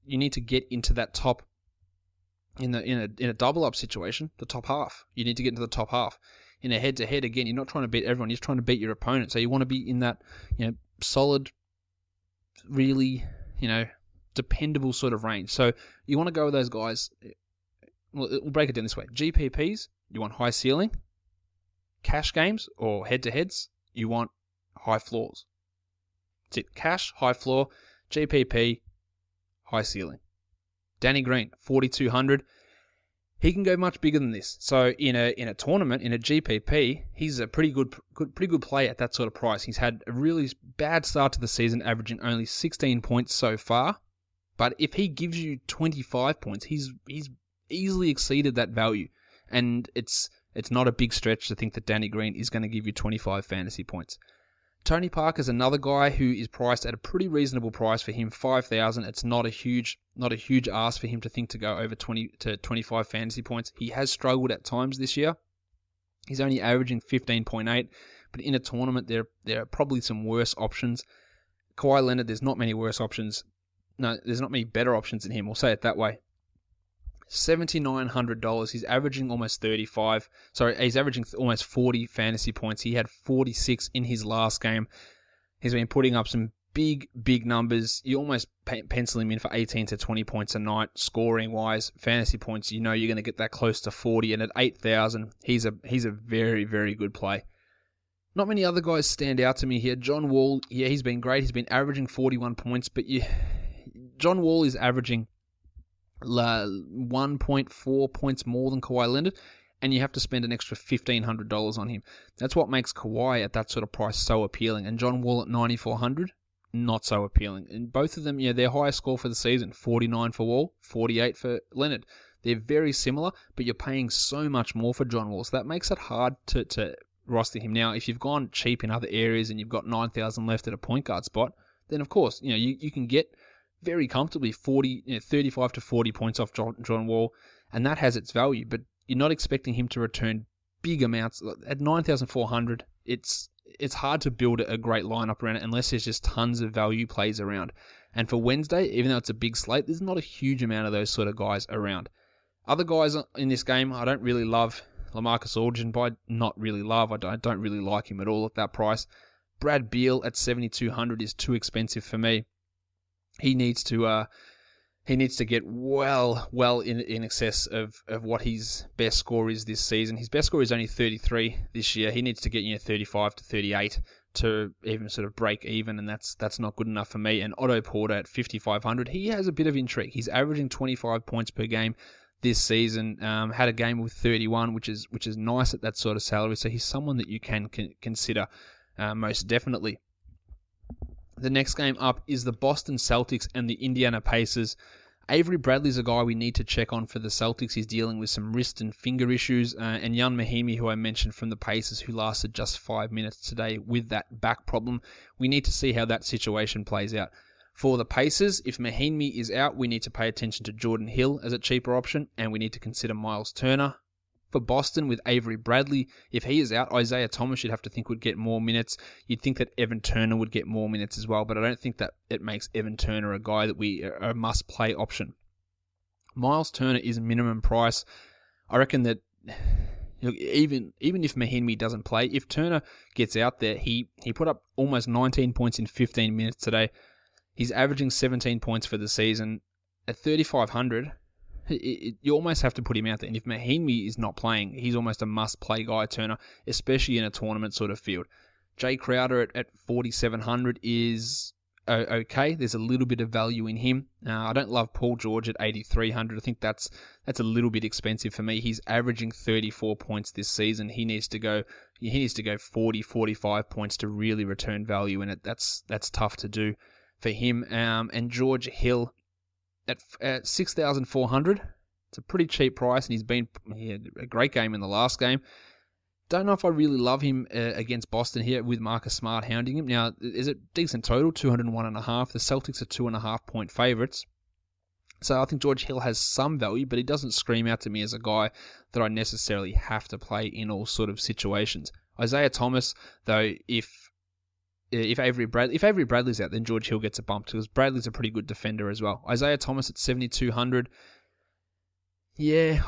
into that top in a double up situation, the top half. You need to get into the top half. In a head to head, again, you're not trying to beat everyone. You're just trying to beat your opponent. So you want to be in that solid, really dependable sort of range. So you want to go with those guys. We'll break it down this way. GPPs, you want high ceiling. Cash games or head to heads, you want high floors. That's it. Cash, high floor. GPP, high ceiling. Danny Green, 4,200. He can go much bigger than this. So in a tournament, in a GPP, he's a pretty good play at that sort of price. He's had a really bad start to the season, averaging only 16 points so far. But if he gives you 25 points, he's easily exceeded that value. And it's not a big stretch to think that Danny Green is going to give you 25 fantasy points. Tony Parker's another guy who is priced at a pretty reasonable price for him, 5,000. It's not a huge ask for him to think to go over 20 to 25 fantasy points. He has struggled at times this year. He's only averaging 15.8, but in a tournament there are probably some worse options. Kawhi Leonard, there's not many worse options. there's not many better options than him. We'll say it that way. $7,900. He's averaging almost 35. Sorry, he's averaging almost 40 fantasy points. He had 46 in his last game. He's been putting up some big numbers. You almost pencil him in for 18 to 20 points a night, scoring-wise. Fantasy points, you're going to get that close to 40. And at 8,000, he's a very, very good play. Not many other guys stand out to me here. John Wall, yeah, he's been great. He's been averaging 41 points, but John Wall is averaging 1.4 points more than Kawhi Leonard, and you have to spend an extra $1,500 on him. That's what makes Kawhi at that sort of price so appealing, and John Wall at $9,400, not so appealing. And both of them, their highest score for the season, 49 for Wall, 48 for Leonard. They're very similar, but you're paying so much more for John Wall, so that makes it hard to roster him. Now, if you've gone cheap in other areas and you've got 9,000 left at a point guard spot, then of course, you can get very comfortably 35 to 40 points off John Wall, and that has its value, but you're not expecting him to return big amounts. At 9,400, it's hard to build a great lineup around it unless there's just tons of value plays around. And for Wednesday, even though it's a big slate, there's not a huge amount of those sort of guys around. Other guys in this game, I don't really love. LaMarcus Aldridge, by not really love, I don't really like him at all at that price. Brad Beal at $7,200 is too expensive for me. He needs to get well in excess of what his best score is this season. His best score is only 33 this year. He needs to get 35 to 38 to even sort of break even, and that's not good enough for me. And Otto Porter at $5,500, he has a bit of intrigue. He's averaging 25 points per game this season. Had a game with 31, which is nice at that sort of salary. So he's someone that you can consider most definitely. The next game up is the Boston Celtics and the Indiana Pacers. Avery Bradley's a guy we need to check on for the Celtics. He's dealing with some wrist and finger issues. And Jan Mahimi, who I mentioned from the Pacers, who lasted just 5 minutes today with that back problem. We need to see how that situation plays out. For the Pacers, if Mahimi is out, we need to pay attention to Jordan Hill as a cheaper option, and we need to consider Miles Turner. For Boston, with Avery Bradley, if he is out, Isaiah Thomas you'd have to think would get more minutes. You'd think that Evan Turner would get more minutes as well, but I don't think that it makes Evan Turner a guy that a must-play option. Miles Turner is minimum price. I reckon that even if Mahimi doesn't play, if Turner gets out there, he put up almost 19 points in 15 minutes today. He's averaging 17 points for the season. At 3,500, you almost have to put him out there. And if Mahimi is not playing, he's almost a must-play guy, Turner, especially in a tournament sort of field. Jay Crowder at 4,700 is okay. There's a little bit of value in him. I don't love Paul George at 8,300. I think that's a little bit expensive for me. He's averaging 34 points this season. He needs to go 40, 45 points to really return value, and that's tough to do for him. And George Hill at 6,400. It's a pretty cheap price, and he had a great game in the last game. Don't know if I really love him against Boston here with Marcus Smart hounding him. Now, is it decent total? 201.5. The Celtics are 2.5 point favourites. So I think George Hill has some value, but he doesn't scream out to me as a guy that I necessarily have to play in all sort of situations. Isaiah Thomas, though, if Avery Bradley's out, then George Hill gets a bump because Bradley's a pretty good defender as well. Isaiah Thomas at 7,200. Yeah,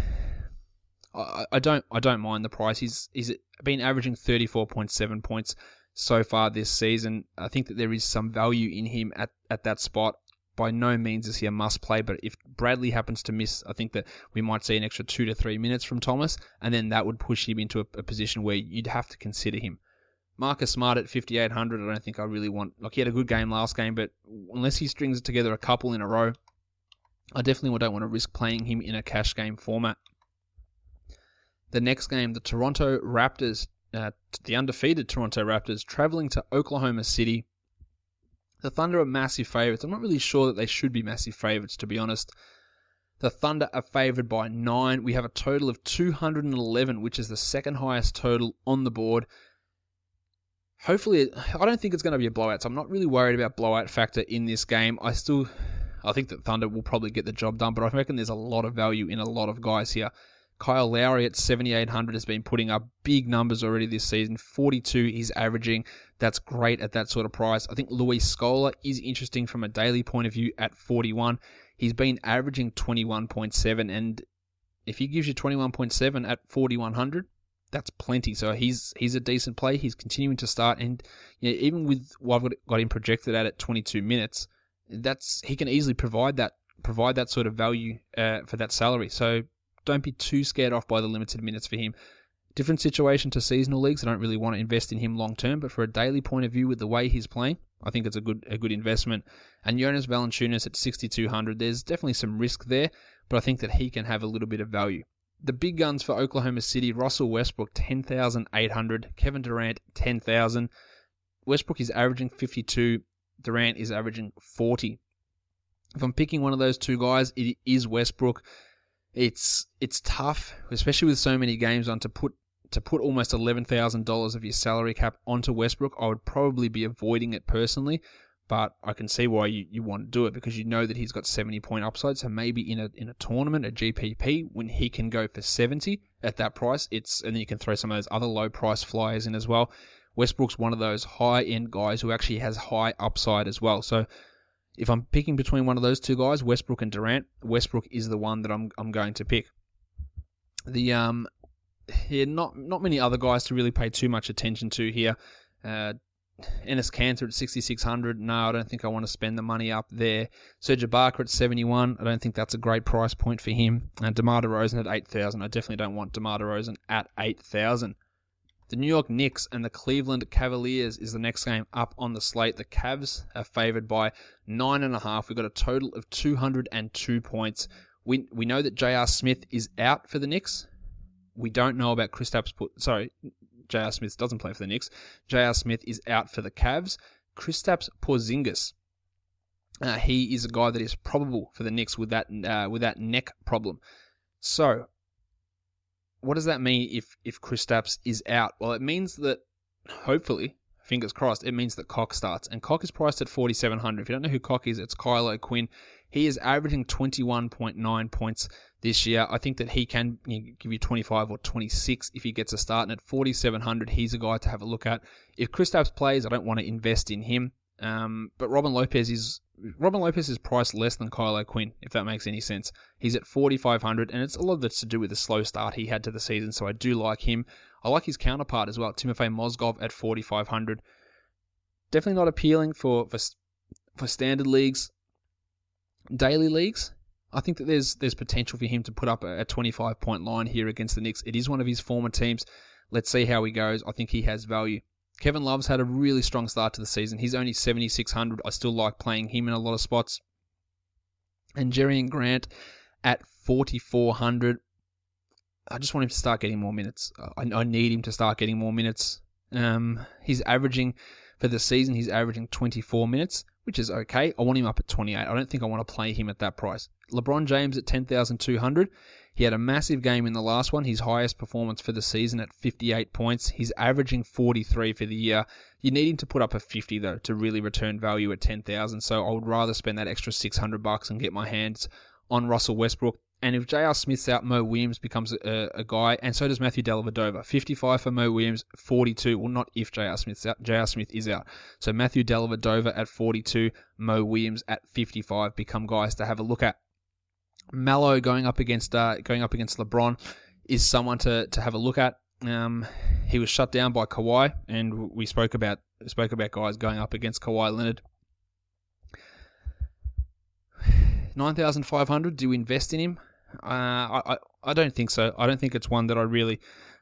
I don't mind the price. He's been averaging 34.7 points so far this season. I think that there is some value in him at that spot. By no means is he a must play, but if Bradley happens to miss, I think that we might see an extra 2 to 3 minutes from Thomas, and then that would push him into a position where you'd have to consider him. Marcus Smart at 5,800, I don't think I really want. He had a good game last game, but unless he strings together a couple in a row, I definitely don't want to risk playing him in a cash game format. The next game, the Toronto Raptors, the undefeated Toronto Raptors, traveling to Oklahoma City. The Thunder are massive favourites. I'm not really sure that they should be massive favourites, to be honest. The Thunder are favoured by 9. We have a total of 211, which is the second highest total on the board. Hopefully, I don't think it's going to be a blowout, so I'm not really worried about blowout factor in this game. I think that Thunder will probably get the job done, but I reckon there's a lot of value in a lot of guys here. Kyle Lowry at 7,800 has been putting up big numbers already this season. 42 he's averaging. That's great at that sort of price. I think Luis Scola is interesting from a daily point of view at 41. He's been averaging 21.7, and if he gives you 21.7 at 4,100, that's plenty. So he's a decent play. He's continuing to start, and even with what I've got him projected at 22 minutes, he can easily provide that sort of value for that salary. So don't be too scared off by the limited minutes for him. Different situation to seasonal leagues. I don't really want to invest in him long term, but for a daily point of view with the way he's playing, I think it's a good investment. And Jonas Valanciunas at 6,200, there's definitely some risk there, but I think that he can have a little bit of value. The big guns for Oklahoma City: Russell Westbrook 10,800, Kevin Durant 10,000. Westbrook is averaging 52, Durant is averaging 40. If I'm picking one of those two guys, it is Westbrook. It's tough, especially with so many games on, to put almost $11,000 of your salary cap onto Westbrook. I would probably be avoiding it personally, but I can see why you want to do it, because you know that he's got 70-point upside. So maybe in a tournament, a GPP, when he can go for 70 at that price, and then you can throw some of those other low price flyers in as well. Westbrook's one of those high end guys who actually has high upside as well. So if I'm picking between one of those two guys, Westbrook and Durant, Westbrook is the one that I'm going to pick. Not many other guys to really pay too much attention to here. Enes Kanter at 6,600. No, I don't think I want to spend the money up there. Serge Ibaka at 71. I don't think that's a great price point for him. And DeMar DeRozan at 8,000. I definitely don't want DeMar DeRozan at 8,000. The New York Knicks and the Cleveland Cavaliers is the next game up on the slate. The Cavs are favored by 9.5. We've got a total of 202 points. We know that J.R. Smith is out for the Knicks. We don't know about Kristaps. J.R. Smith doesn't play for the Knicks. J.R. Smith is out for the Cavs. Kristaps Porzingis, he is a guy that is probable for the Knicks with that neck problem. So, what does that mean if Kristaps is out? Well, it means that, hopefully, fingers crossed, it means that Cock starts. And Cock is priced at 4,700. If you don't know who Cock is, it's Kyle O'Quinn. He is averaging 21.9 points this year. I think that he can give you 25 or 26 if he gets a start. And at 4,700, he's a guy to have a look at. If Kristaps plays, I don't want to invest in him. But Robin Lopez is priced less than Kyle O'Quinn, if that makes any sense. He's at 4,500, and it's a lot of that's to do with the slow start he had to the season, so I do like him. I like his counterpart as well, Timofey Mozgov at 4,500. Definitely not appealing for standard leagues. Daily leagues, I think that there's potential for him to put up a 25-point line here against the Knicks. It is one of his former teams. Let's see how he goes. I think he has value. Kevin Love's had a really strong start to the season. He's only 7,600. I still like playing him in a lot of spots. And Jerian Grant at 4,400. I just want him to start getting more minutes. I need him to start getting more minutes. He's averaging, for the season, he's averaging 24 minutes, which is okay. I want him up at 28. I don't think I want to play him at that price. LeBron James at 10,200. He had a massive game in the last one, his highest performance for the season at 58 points. He's averaging 43 for the year. You need him to put up a 50, though, to really return value at 10,000. So I would rather spend that extra $600 and get my hands on Russell Westbrook. And if J.R. Smith's out, Mo Williams becomes a guy, and so does Matthew Dellavedova. 55 for Mo Williams, 42. Well, not if J.R. Smith's out. J.R. Smith is out. So Matthew Dellavedova at 42, Mo Williams at 55 become guys to have a look at. Mallow going up against LeBron is someone to have a look at. He was shut down by Kawhi, and we spoke about guys going up against Kawhi Leonard. 9,500. Do you invest in him? I don't think so. I don't think it's one that I really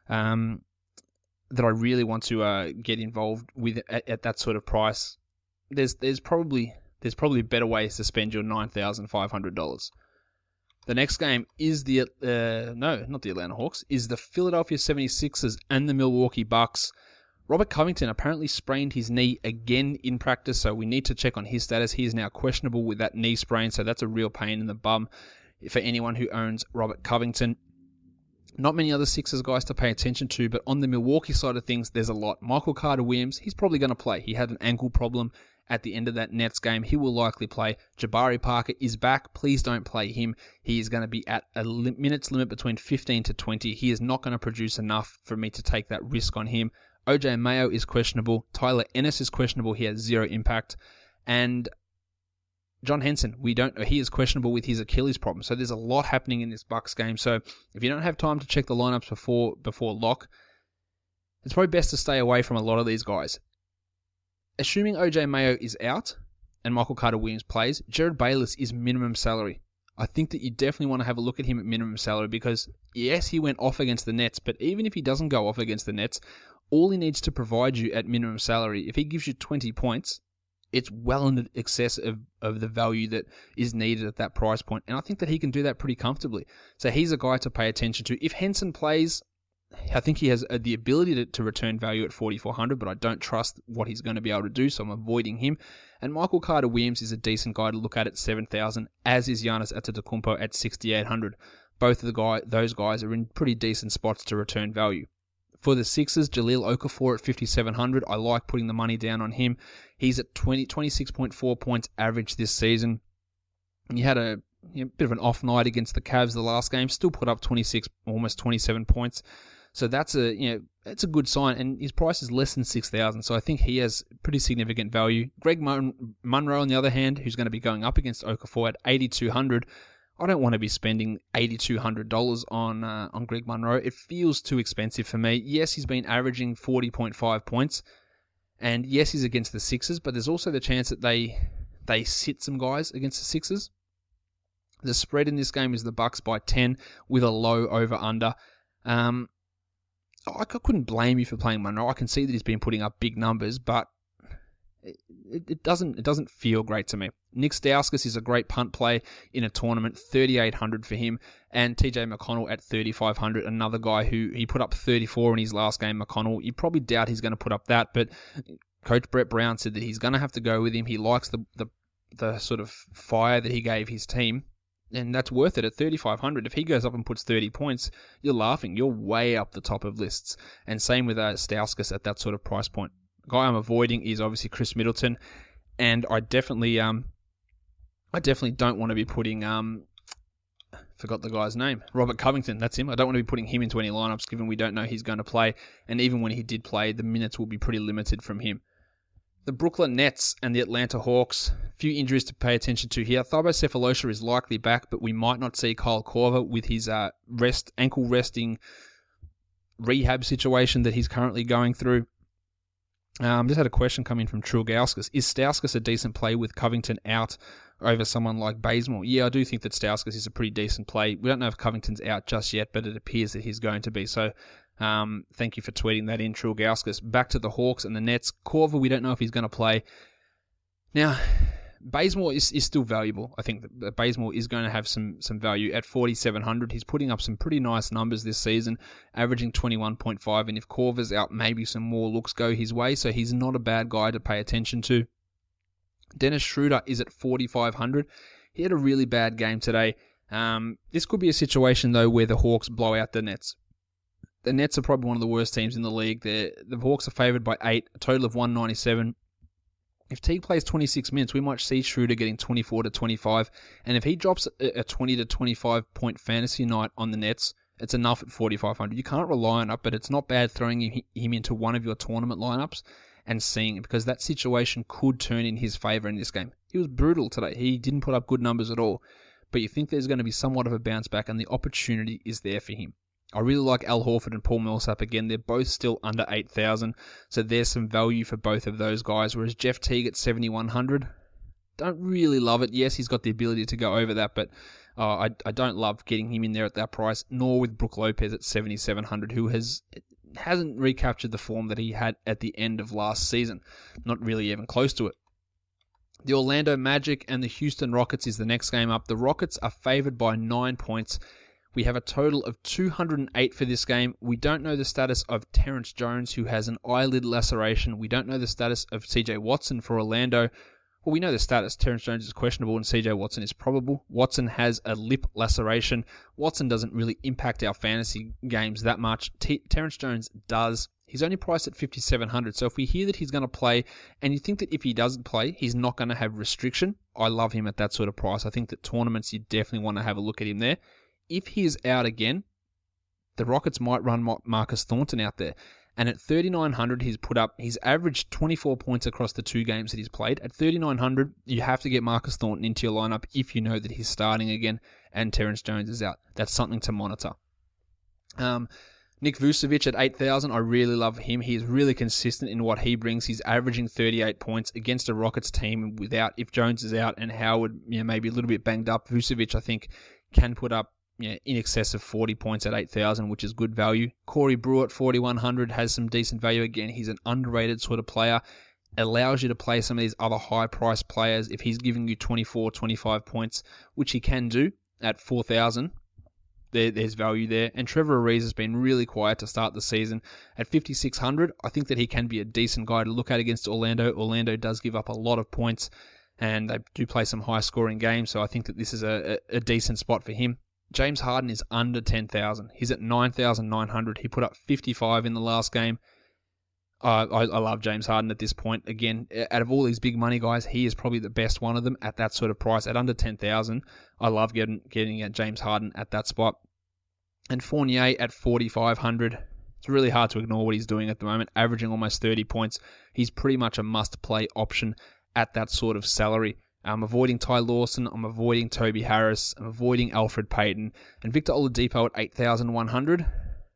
want to get involved with at that sort of price. There's probably better ways to spend your $9,500. The next game is not the Atlanta Hawks, is the Philadelphia 76ers and the Milwaukee Bucks. Robert Covington apparently sprained his knee again in practice, so we need to check on his status. He is now questionable with that knee sprain, so that's a real pain in the bum for anyone who owns Robert Covington. Not many other Sixers guys to pay attention to, but on the Milwaukee side of things, there's a lot. Michael Carter-Williams, he's probably going to play. He had an ankle problem at the end of that Nets game. He will likely play. Jabari Parker is back. Please don't play him. He is going to be at a minutes limit between 15 to 20. He is not going to produce enough for me to take that risk on him. OJ Mayo is questionable. Tyler Ennis is questionable. He has zero impact. And John Henson, he is questionable with his Achilles problem. So there's a lot happening in this Bucks game. So if you don't have time to check the lineups before lock, it's probably best to stay away from a lot of these guys. Assuming OJ Mayo is out and Michael Carter-Williams plays, Jared Bayless is minimum salary. I think that you definitely want to have a look at him at minimum salary because, yes, he went off against the Nets, but even if he doesn't go off against the Nets, all he needs to provide you at minimum salary, if he gives you 20 points, it's well in excess of the value that is needed at that price point. And I think that he can do that pretty comfortably. So he's a guy to pay attention to. If Henson plays, I think he has the ability to return value at 4,400, but I don't trust what he's going to be able to do, so I'm avoiding him. And Michael Carter-Williams is a decent guy to look at 7,000, as is Giannis Antetokounmpo at 6,800. Both of those guys are in pretty decent spots to return value. For the Sixers, Jahlil Okafor at 5,700. I like putting the money down on him. He's at 26.4 points average this season. And you had a bit of an off night against the Cavs the last game. Still put up 26, almost 27 points. So that's a good sign. And his price is less than 6,000. So I think he has pretty significant value. Greg Monroe, on the other hand, who's going to be going up against Okafor at 8,200. I don't want to be spending $8,200 on Greg Monroe. It feels too expensive for me. Yes, he's been averaging 40.5 points, and yes, he's against the Sixers, but there's also the chance that they sit some guys against the Sixers. The spread in this game is the Bucks by 10 with a low over/under. I couldn't blame you for playing Monroe. I can see that he's been putting up big numbers, but it doesn't feel great to me. Nick Stauskas is a great punt play in a tournament, 3,800 for him, and TJ McConnell at 3,500, another guy who he put up 34 in his last game. McConnell, you probably doubt he's going to put up that, but Coach Brett Brown said that he's going to have to go with him. He likes the sort of fire that he gave his team, and that's worth it at 3,500. If he goes up and puts 30 points, you're laughing. You're way up the top of lists, and same with Stauskas at that sort of price point. The guy I'm avoiding is obviously Chris Middleton, and I definitely don't want to be putting forgot the guy's name, Robert Covington. That's him. I don't want to be putting him into any lineups, given we don't know he's going to play, and even when he did play, the minutes will be pretty limited from him. The Brooklyn Nets and the Atlanta Hawks, few injuries to pay attention to here. Thabo Sefolosha is likely back, but we might not see Kyle Korver with his ankle resting rehab situation that he's currently going through. Just had a question come in from Trulgauskas. Is Stauskas a decent play with Covington out over someone like Bazemore? Yeah, I do think that Stauskas is a pretty decent play. We don't know if Covington's out just yet, but it appears that he's going to be. So thank you for tweeting that in, Trulgauskas. Back to the Hawks and the Nets. Korver, we don't know if he's going to play. Now, Bazemore is still valuable. I think that Bazemore is going to have some value at 4,700. He's putting up some pretty nice numbers this season, averaging 21.5. And if Korver's out, maybe some more looks go his way. So he's not a bad guy to pay attention to. Dennis Schroeder is at 4,500. He had a really bad game today. This could be a situation, though, where the Hawks blow out the Nets. The Nets are probably one of the worst teams in the league. The Hawks are favored by 8, a total of 197. If Teague plays 26 minutes, we might see Schroeder getting 24 to 25. And if he drops a 20 to 25 point fantasy night on the Nets, it's enough at 4,500. You can't rely on it, but it's not bad throwing him into one of your tournament lineups and seeing it, because that situation could turn in his favor in this game. He was brutal today. He didn't put up good numbers at all. But you think there's going to be somewhat of a bounce back, and the opportunity is there for him. I really like Al Horford and Paul Millsap again. They're both still under 8,000, so there's some value for both of those guys. Whereas Jeff Teague at 7,100, don't really love it. Yes, he's got the ability to go over that, but I don't love getting him in there at that price, nor with Brook Lopez at 7,700, who hasn't recaptured the form that he had at the end of last season. Not really even close to it. The Orlando Magic and the Houston Rockets is the next game up. The Rockets are favored by 9 points. We have a total of 208 for this game. We don't know the status of Terrence Jones, who has an eyelid laceration. We don't know the status of CJ Watson for Orlando. Well, we know the status. Terrence Jones is questionable and CJ Watson is probable. Watson has a lip laceration. Watson doesn't really impact our fantasy games that much. Terrence Jones does. He's only priced at 5,700. So if we hear that he's going to play, and you think that if he doesn't play, he's not going to have restriction, I love him at that sort of price. I think that tournaments, you definitely want to have a look at him there. If he is out again, the Rockets might run Marcus Thornton out there. And at 3,900, he's averaged 24 points across the 2 games that he's played. At 3,900, you have to get Marcus Thornton into your lineup if you know that he's starting again and Terrence Jones is out. That's something to monitor. Nick Vucevic at 8,000, I really love him. He is really consistent in what he brings. He's averaging 38 points against a Rockets team if Jones is out and Howard maybe a little bit banged up. Vucevic, I think, can put up in excess of 40 points at 8,000, which is good value. Corey Brewer at 4,100 has some decent value. Again, he's an underrated sort of player. Allows you to play some of these other high-priced players. If he's giving you 24, 25 points, which he can do at 4,000, there's value there. And Trevor Ariza has been really quiet to start the season. At 5,600, I think that he can be a decent guy to look at against Orlando. Orlando does give up a lot of points, and they do play some high-scoring games, so I think that this is a decent spot for him. James Harden is under 10,000. He's at 9,900. He put up 55 in the last game. I love James Harden at this point. Again, out of all these big money guys, he is probably the best one of them at that sort of price. At under 10,000, I love getting at James Harden at that spot. And Fournier at 4,500. It's really hard to ignore what he's doing at the moment, averaging almost 30 points. He's pretty much a must-play option at that sort of salary. I'm avoiding Ty Lawson, I'm avoiding Toby Harris, I'm avoiding Alfred Payton, and Victor Oladipo at 8,100.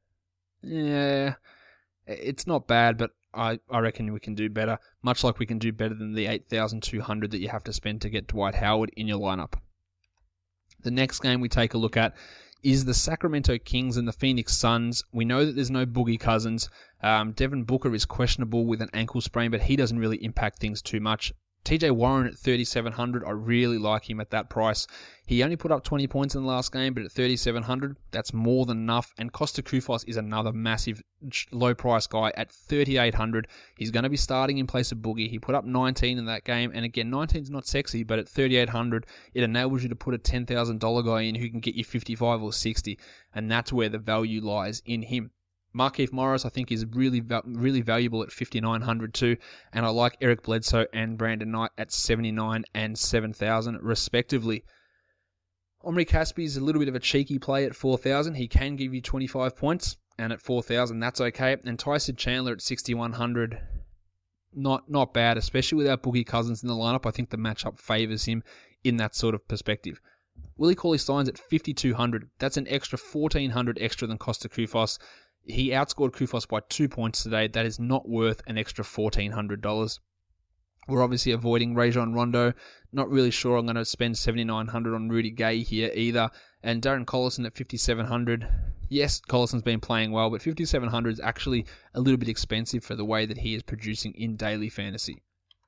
Yeah, it's not bad, but I reckon we can do better, much like we can do better than the 8,200 that you have to spend to get Dwight Howard in your lineup. The next game we take a look at is the Sacramento Kings and the Phoenix Suns. We know that there's no Boogie Cousins. Devin Booker is questionable with an ankle sprain, but he doesn't really impact things too much. TJ Warren at 3,700, I really like him at that price. He only put up 20 points in the last game, but at 3,700, that's more than enough. And Costa Koufos is another massive low-price guy at 3,800. He's going to be starting in place of Boogie. He put up 19 in that game, and again, 19 is not sexy, but at 3,800, it enables you to put a $10,000 guy in who can get you 55 or 60, and that's where the value lies in him. Markieff Morris, I think, is really valuable at 5,900 too, and I like Eric Bledsoe and Brandon Knight at 79 and 7,000 respectively. Omri Caspi is a little bit of a cheeky play at 4,000. He can give you 25 points, and at 4,000, that's okay. And Tyson Chandler at 6,100, not bad, especially without Boogie Cousins in the lineup. I think the matchup favors him in that sort of perspective. Willie Cauley-Steins at 5,200. That's an extra 1,400 extra than Costa Koufos. He outscored Koufos by 2 points today. That is not worth an extra $1,400. We're obviously avoiding Rajon Rondo. Not really sure I'm going to spend $7,900 on Rudy Gay here either. And Darren Collison at 5,700. Yes, Collison's been playing well, but 5,700 is actually a little bit expensive for the way that he is producing in daily fantasy.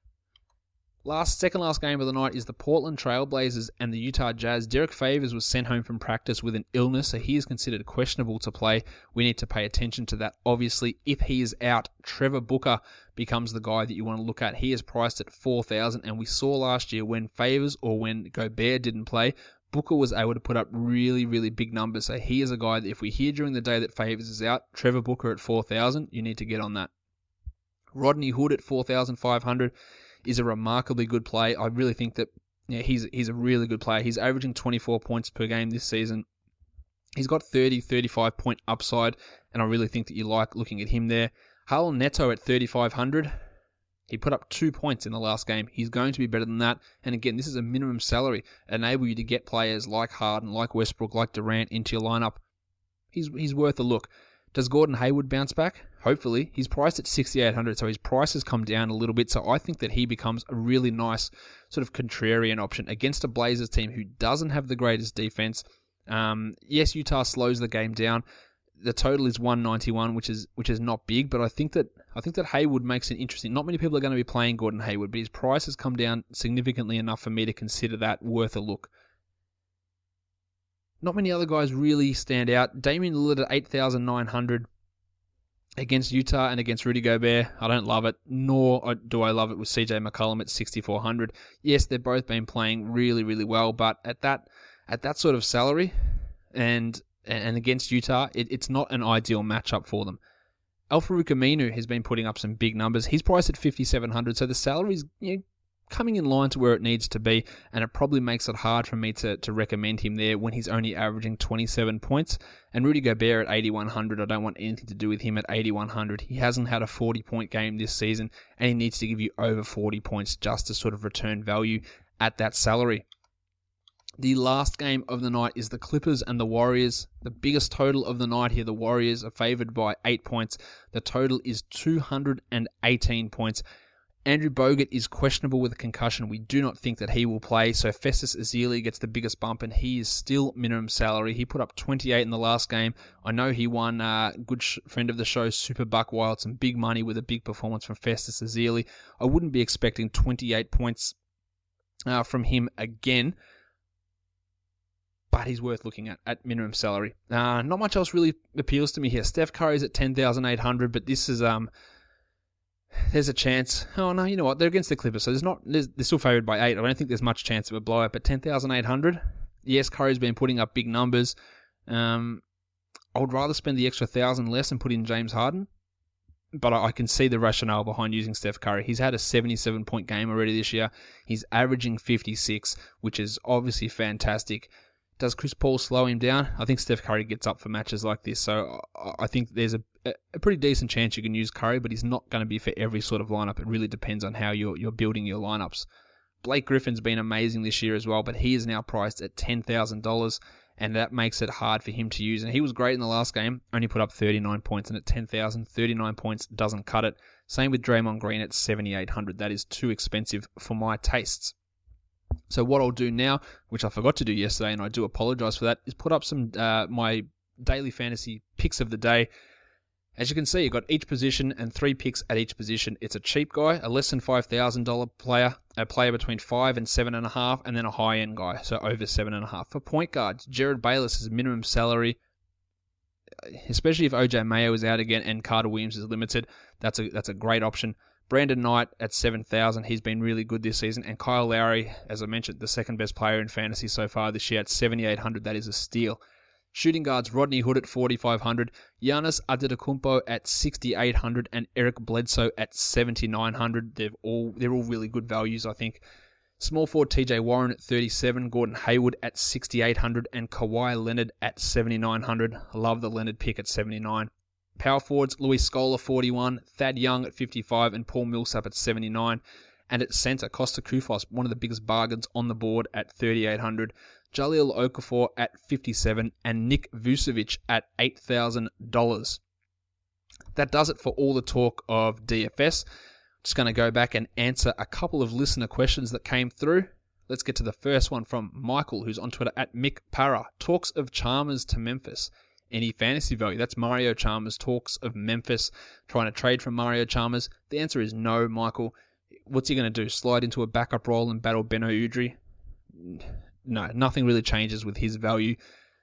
Second last game of the night is the Portland Trailblazers and the Utah Jazz. Derek Favors was sent home from practice with an illness, so he is considered questionable to play. We need to pay attention to that. Obviously, if he is out, Trevor Booker becomes the guy that you want to look at. He is priced at 4,000, and we saw last year when Favors or when Gobert didn't play, Booker was able to put up really, really big numbers. So he is a guy that if we hear during the day that Favors is out, Trevor Booker at 4,000, you need to get on that. Rodney Hood at 4,500. Is a remarkably good play. I really think that he's a really good player. He's averaging 24 points per game this season. He's got 35 point upside, and I really think that you like looking at him there. Harlan Neto at 3,500. He put up 2 points in the last game. He's going to be better than that. And again, this is a minimum salary. Enable you to get players like Harden, like Westbrook, like Durant into your lineup. He's worth a look. Does Gordon Hayward bounce back? Hopefully. He's priced at 6,800, so his price has come down a little bit. So I think that he becomes a really nice sort of contrarian option against a Blazers team who doesn't have the greatest defense. Yes, Utah slows the game down. The total is 191, which is not big, but I think that Hayward makes it interesting. Not many people are going to be playing Gordon Hayward, but his price has come down significantly enough for me to consider that worth a look. Not many other guys really stand out. Damian Lillard at 8,900. against Utah and against Rudy Gobert, I don't love it, nor do I love it with CJ McCollum at 6,400. Yes, they've both been playing really, really well, but at that sort of salary and against Utah, it's not an ideal matchup for them. Al-Farouq Aminu has been putting up some big numbers. He's priced at 5,700, so the salary's coming in line to where it needs to be, and it probably makes it hard for me to recommend him there when he's only averaging 27 points. And Rudy Gobert at 8,100, I don't want anything to do with him at 8,100. He hasn't had a 40-point game this season, and he needs to give you over 40 points just to sort of return value at that salary. The last game of the night is the Clippers and the Warriors. The biggest total of the night here, the Warriors are favored by 8 points. The total is 218 points. Andrew Bogut is questionable with a concussion. We do not think that he will play, so Festus Ezeli gets the biggest bump, and he is still minimum salary. He put up 28 in the last game. I know he won good friend of the show, Super Buck Wild, some big money with a big performance from Festus Ezeli. I wouldn't be expecting 28 points from him again, but he's worth looking at minimum salary. Not much else really appeals to me here. Steph Curry's at 10,800, but this is... there's a chance. Oh, no, you know what? They're against the Clippers, so they're still favored by 8. I don't think there's much chance of a blowout, but 10,800? Yes, Curry's been putting up big numbers. I would rather spend the extra 1,000 less and put in James Harden, but I can see the rationale behind using Steph Curry. He's had a 77-point game already this year. He's averaging 56, which is obviously fantastic. Does Chris Paul slow him down? I think Steph Curry gets up for matches like this, so I think there's a pretty decent chance you can use Curry, but he's not going to be for every sort of lineup. It really depends on how you're building your lineups. Blake Griffin's been amazing this year as well, but he is now priced at $10,000, and that makes it hard for him to use. And he was great in the last game, only put up 39 points, and at 10,000, 39 points doesn't cut it. Same with Draymond Green at 7,800. That is too expensive for my tastes. So what I'll do now, which I forgot to do yesterday, and I do apologize for that, is put up some my daily fantasy picks of the day. As you can see, you've got each position and 3 picks at each position. It's a cheap guy, a less than $5,000 player, a player between 5 and 7.5, and then a high-end guy, so over 7.5. For point guards, Jared Bayless is minimum salary, especially if OJ Mayo is out again and Carter Williams is limited. That's a great option. Brandon Knight at 7,000. He's been really good this season. And Kyle Lowry, as I mentioned, the second best player in fantasy so far this year at 7,800. That is a steal. Shooting guards, Rodney Hood at 4,500. Giannis Antetokounmpo at 6,800. And Eric Bledsoe at 7,900. They're all really good values, I think. Small forward, TJ Warren at 37. Gordon Hayward at 6,800. And Kawhi Leonard at 7,900. Love the Leonard pick at 79. Power forwards, Luis Scola, 41, Thad Young at 55, and Paul Millsap at 79. And at center, Costa Koufos, one of the biggest bargains on the board at 3,800. Jahlil Okafor at 57, and Nick Vucevic at $8,000. That does it for all the talk of DFS. Just going to go back and answer a couple of listener questions that came through. Let's get to the first one from Michael, who's on Twitter at Mick Parra. Talks of Chalmers to Memphis. Any fantasy value? That's Mario Chalmers. Talks of Memphis trying to trade from Mario Chalmers. The answer is no, Michael. What's he going to do? Slide into a backup role and battle Beno Udrih? No, nothing really changes with his value.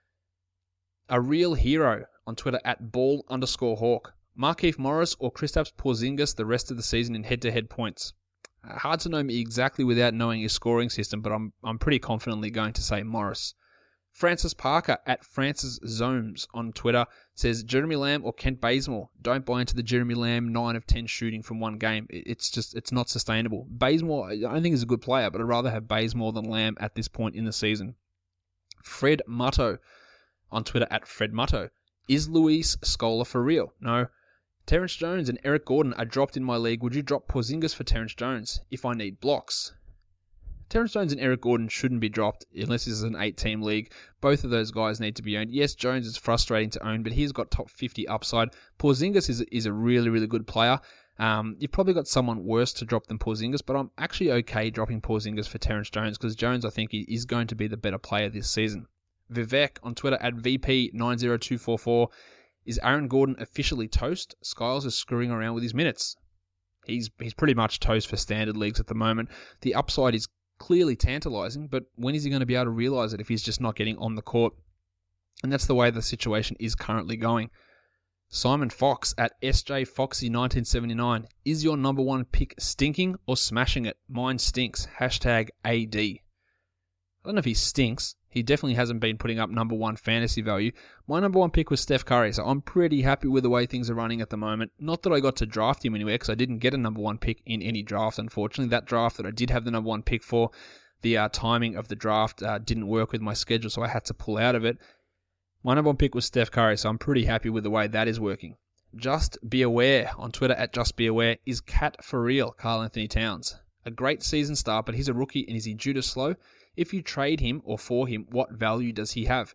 A real hero on Twitter at ball_hawk. Markieff Morris or Kristaps Porzingis the rest of the season in head-to-head points? Hard to know me exactly without knowing his scoring system, but I'm pretty confidently going to say Morris. Francis Parker at Francis Zomes on Twitter says Jeremy Lamb or Kent Bazemore. Don't buy into the Jeremy Lamb 9 of 10 shooting from one game. It's not sustainable. Bazemore, I don't think is a good player, but I'd rather have Bazemore than Lamb at this point in the season. Fred Mutto on Twitter at Fred Mutto. Is Luis Scola for real? No. Terrence Jones and Eric Gordon are dropped in my league. Would you drop Porzingis for Terrence Jones if I need blocks? Terrence Jones and Eric Gordon shouldn't be dropped unless this is an 8-team league. Both of those guys need to be owned. Yes, Jones is frustrating to own, but he's got top 50 upside. Porzingis is a really, really good player. You've probably got someone worse to drop than Porzingis, but I'm actually okay dropping Porzingis for Terrence Jones because Jones, I think, is going to be the better player this season. Vivek on Twitter at VP90244. Is Aaron Gordon officially toast? Skiles is screwing around with his minutes. He's pretty much toast for standard leagues at the moment. The upside is clearly tantalizing, but when is he going to be able to realize it if he's just not getting on the court? And that's the way the situation is currently going. Simon Fox at SJFoxy1979. Is your number one pick stinking or smashing it? Mine stinks. Hashtag AD. I don't know if he stinks. He definitely hasn't been putting up number one fantasy value. My number one pick was Steph Curry, so I'm pretty happy with the way things are running at the moment. Not that I got to draft him anywhere, because I didn't get a number one pick in any draft, unfortunately. That draft that I did have the number one pick for, the timing of the draft didn't work with my schedule, so I had to pull out of it. My number one pick was Steph Curry, so I'm pretty happy with the way that is working. Just Be Aware on Twitter at Just Be Aware. Is cat for real, Karl Anthony Towns? A great season start, but he's a rookie, and is he due to slow? If you trade him or for him, what value does he have?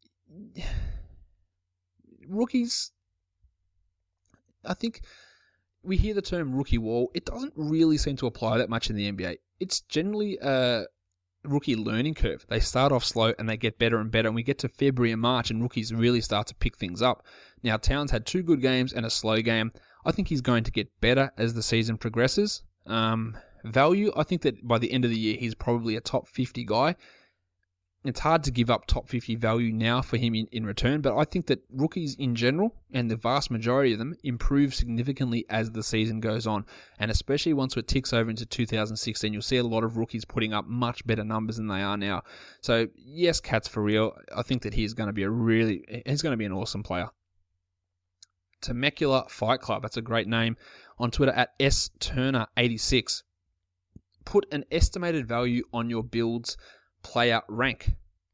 Rookies, I think we hear the term rookie wall. It doesn't really seem to apply that much in the NBA. It's generally a rookie learning curve. They start off slow and they get better and better, and we get to February and March and rookies really start to pick things up. Now, Towns had 2 good games and a slow game. I think he's going to get better as the season progresses. Value, I think that by the end of the year, he's probably a top 50 guy. It's hard to give up top 50 value now for him in return, but I think that rookies in general, and the vast majority of them, improve significantly as the season goes on. And especially once it ticks over into 2016, you'll see a lot of rookies putting up much better numbers than they are now. So, yes, Cat's for real. I think that he's going to be he's going to be an awesome player. Temecula Fight Club, that's a great name. On Twitter at STurner86. Put an estimated value on your build's player rank,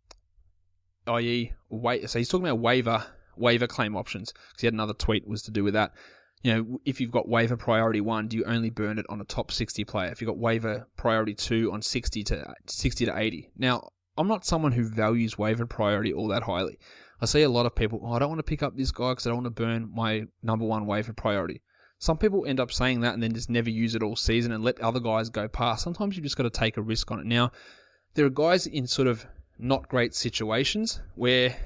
i.e., so he's talking about waiver claim options, because he had another tweet was to do with that. You know, if you've got waiver priority 1, do you only burn it on a top 60 player? If you've got waiver priority 2 on 60 to 80. Now, I'm not someone who values waiver priority all that highly. I see a lot of people, I don't want to pick up this guy because I don't want to burn my number one waiver priority. Some people end up saying that and then just never use it all season and let other guys go past. Sometimes you just got to take a risk on it. Now, there are guys in sort of not great situations where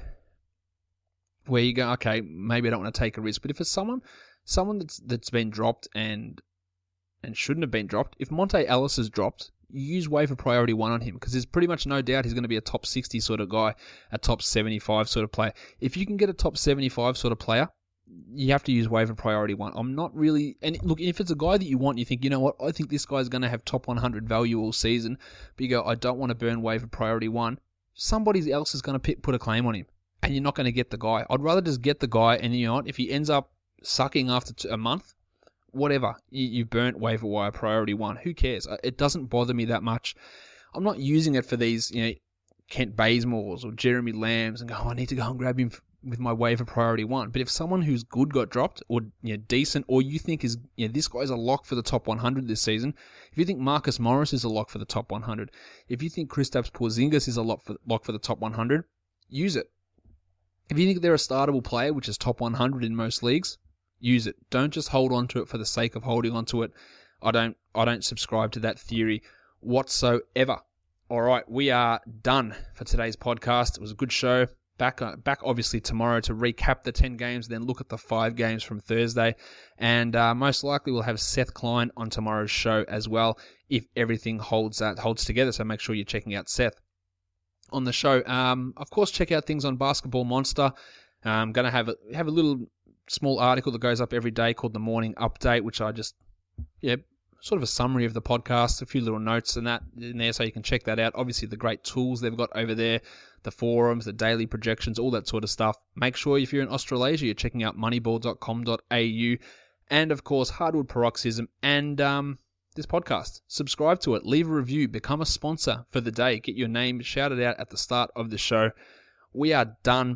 you go, okay, maybe I don't want to take a risk. But if it's someone that's been dropped and shouldn't have been dropped, if Monte Ellis is dropped, you use waiver priority 1 on him, because there's pretty much no doubt he's going to be a top 60 sort of guy, a top 75 sort of player. If you can get a top 75 sort of player, you have to use waiver priority 1. I'm not really... And look, if it's a guy that you want, you think, you know what, I think this guy's going to have top 100 value all season, but you go, I don't want to burn waiver priority 1, somebody else is going to put a claim on him, and you're not going to get the guy. I'd rather just get the guy, and you know what, if he ends up sucking after a month, whatever, you burnt waiver wire priority 1. Who cares? It doesn't bother me that much. I'm not using it for these, you know, Kent Bazemores or Jeremy Lambs and go, I need to go and grab him with my waiver priority 1. But if someone who's good got dropped, or you know, decent, or you think is, you know, this guy's a lock for the top 100 this season, if you think Marcus Morris is a lock for the top 100, if you think Kristaps Porzingis is a lock for the top 100, use it. If you think they're a startable player, which is top 100 in most leagues, use it. Don't just hold on to it for the sake of holding on to it. I don't subscribe to that theory whatsoever. All right, we are done for today's podcast. It was a good show. Back obviously tomorrow to recap the 10 games, then look at the 5 games from Thursday. And most likely we'll have Seth Klein on tomorrow's show as well, if everything holds together. So make sure you're checking out Seth on the show. Of course, check out things on Basketball Monster. I'm going to have a little small article that goes up every day called the Morning Update, which I just, sort of a summary of the podcast, a few little notes and that in there, so you can check that out. Obviously, the great tools they've got over there, the forums, the daily projections, all that sort of stuff. Make sure if you're in Australasia, you're checking out moneyball.com.au, and of course, Hardwood Paroxysm and this podcast. Subscribe to it, leave a review, become a sponsor for the day, get your name shouted out at the start of the show. We are done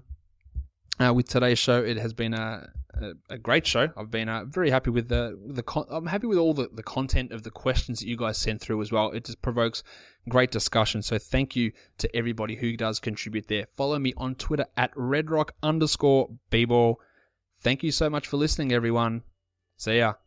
with today's show. It has been a great show. I've been very happy with I'm happy with all the content of the questions that you guys sent through as well. It just provokes great discussion. So thank you to everybody who does contribute there. Follow me on Twitter at redrock_bball. Thank you so much for listening, everyone. See ya.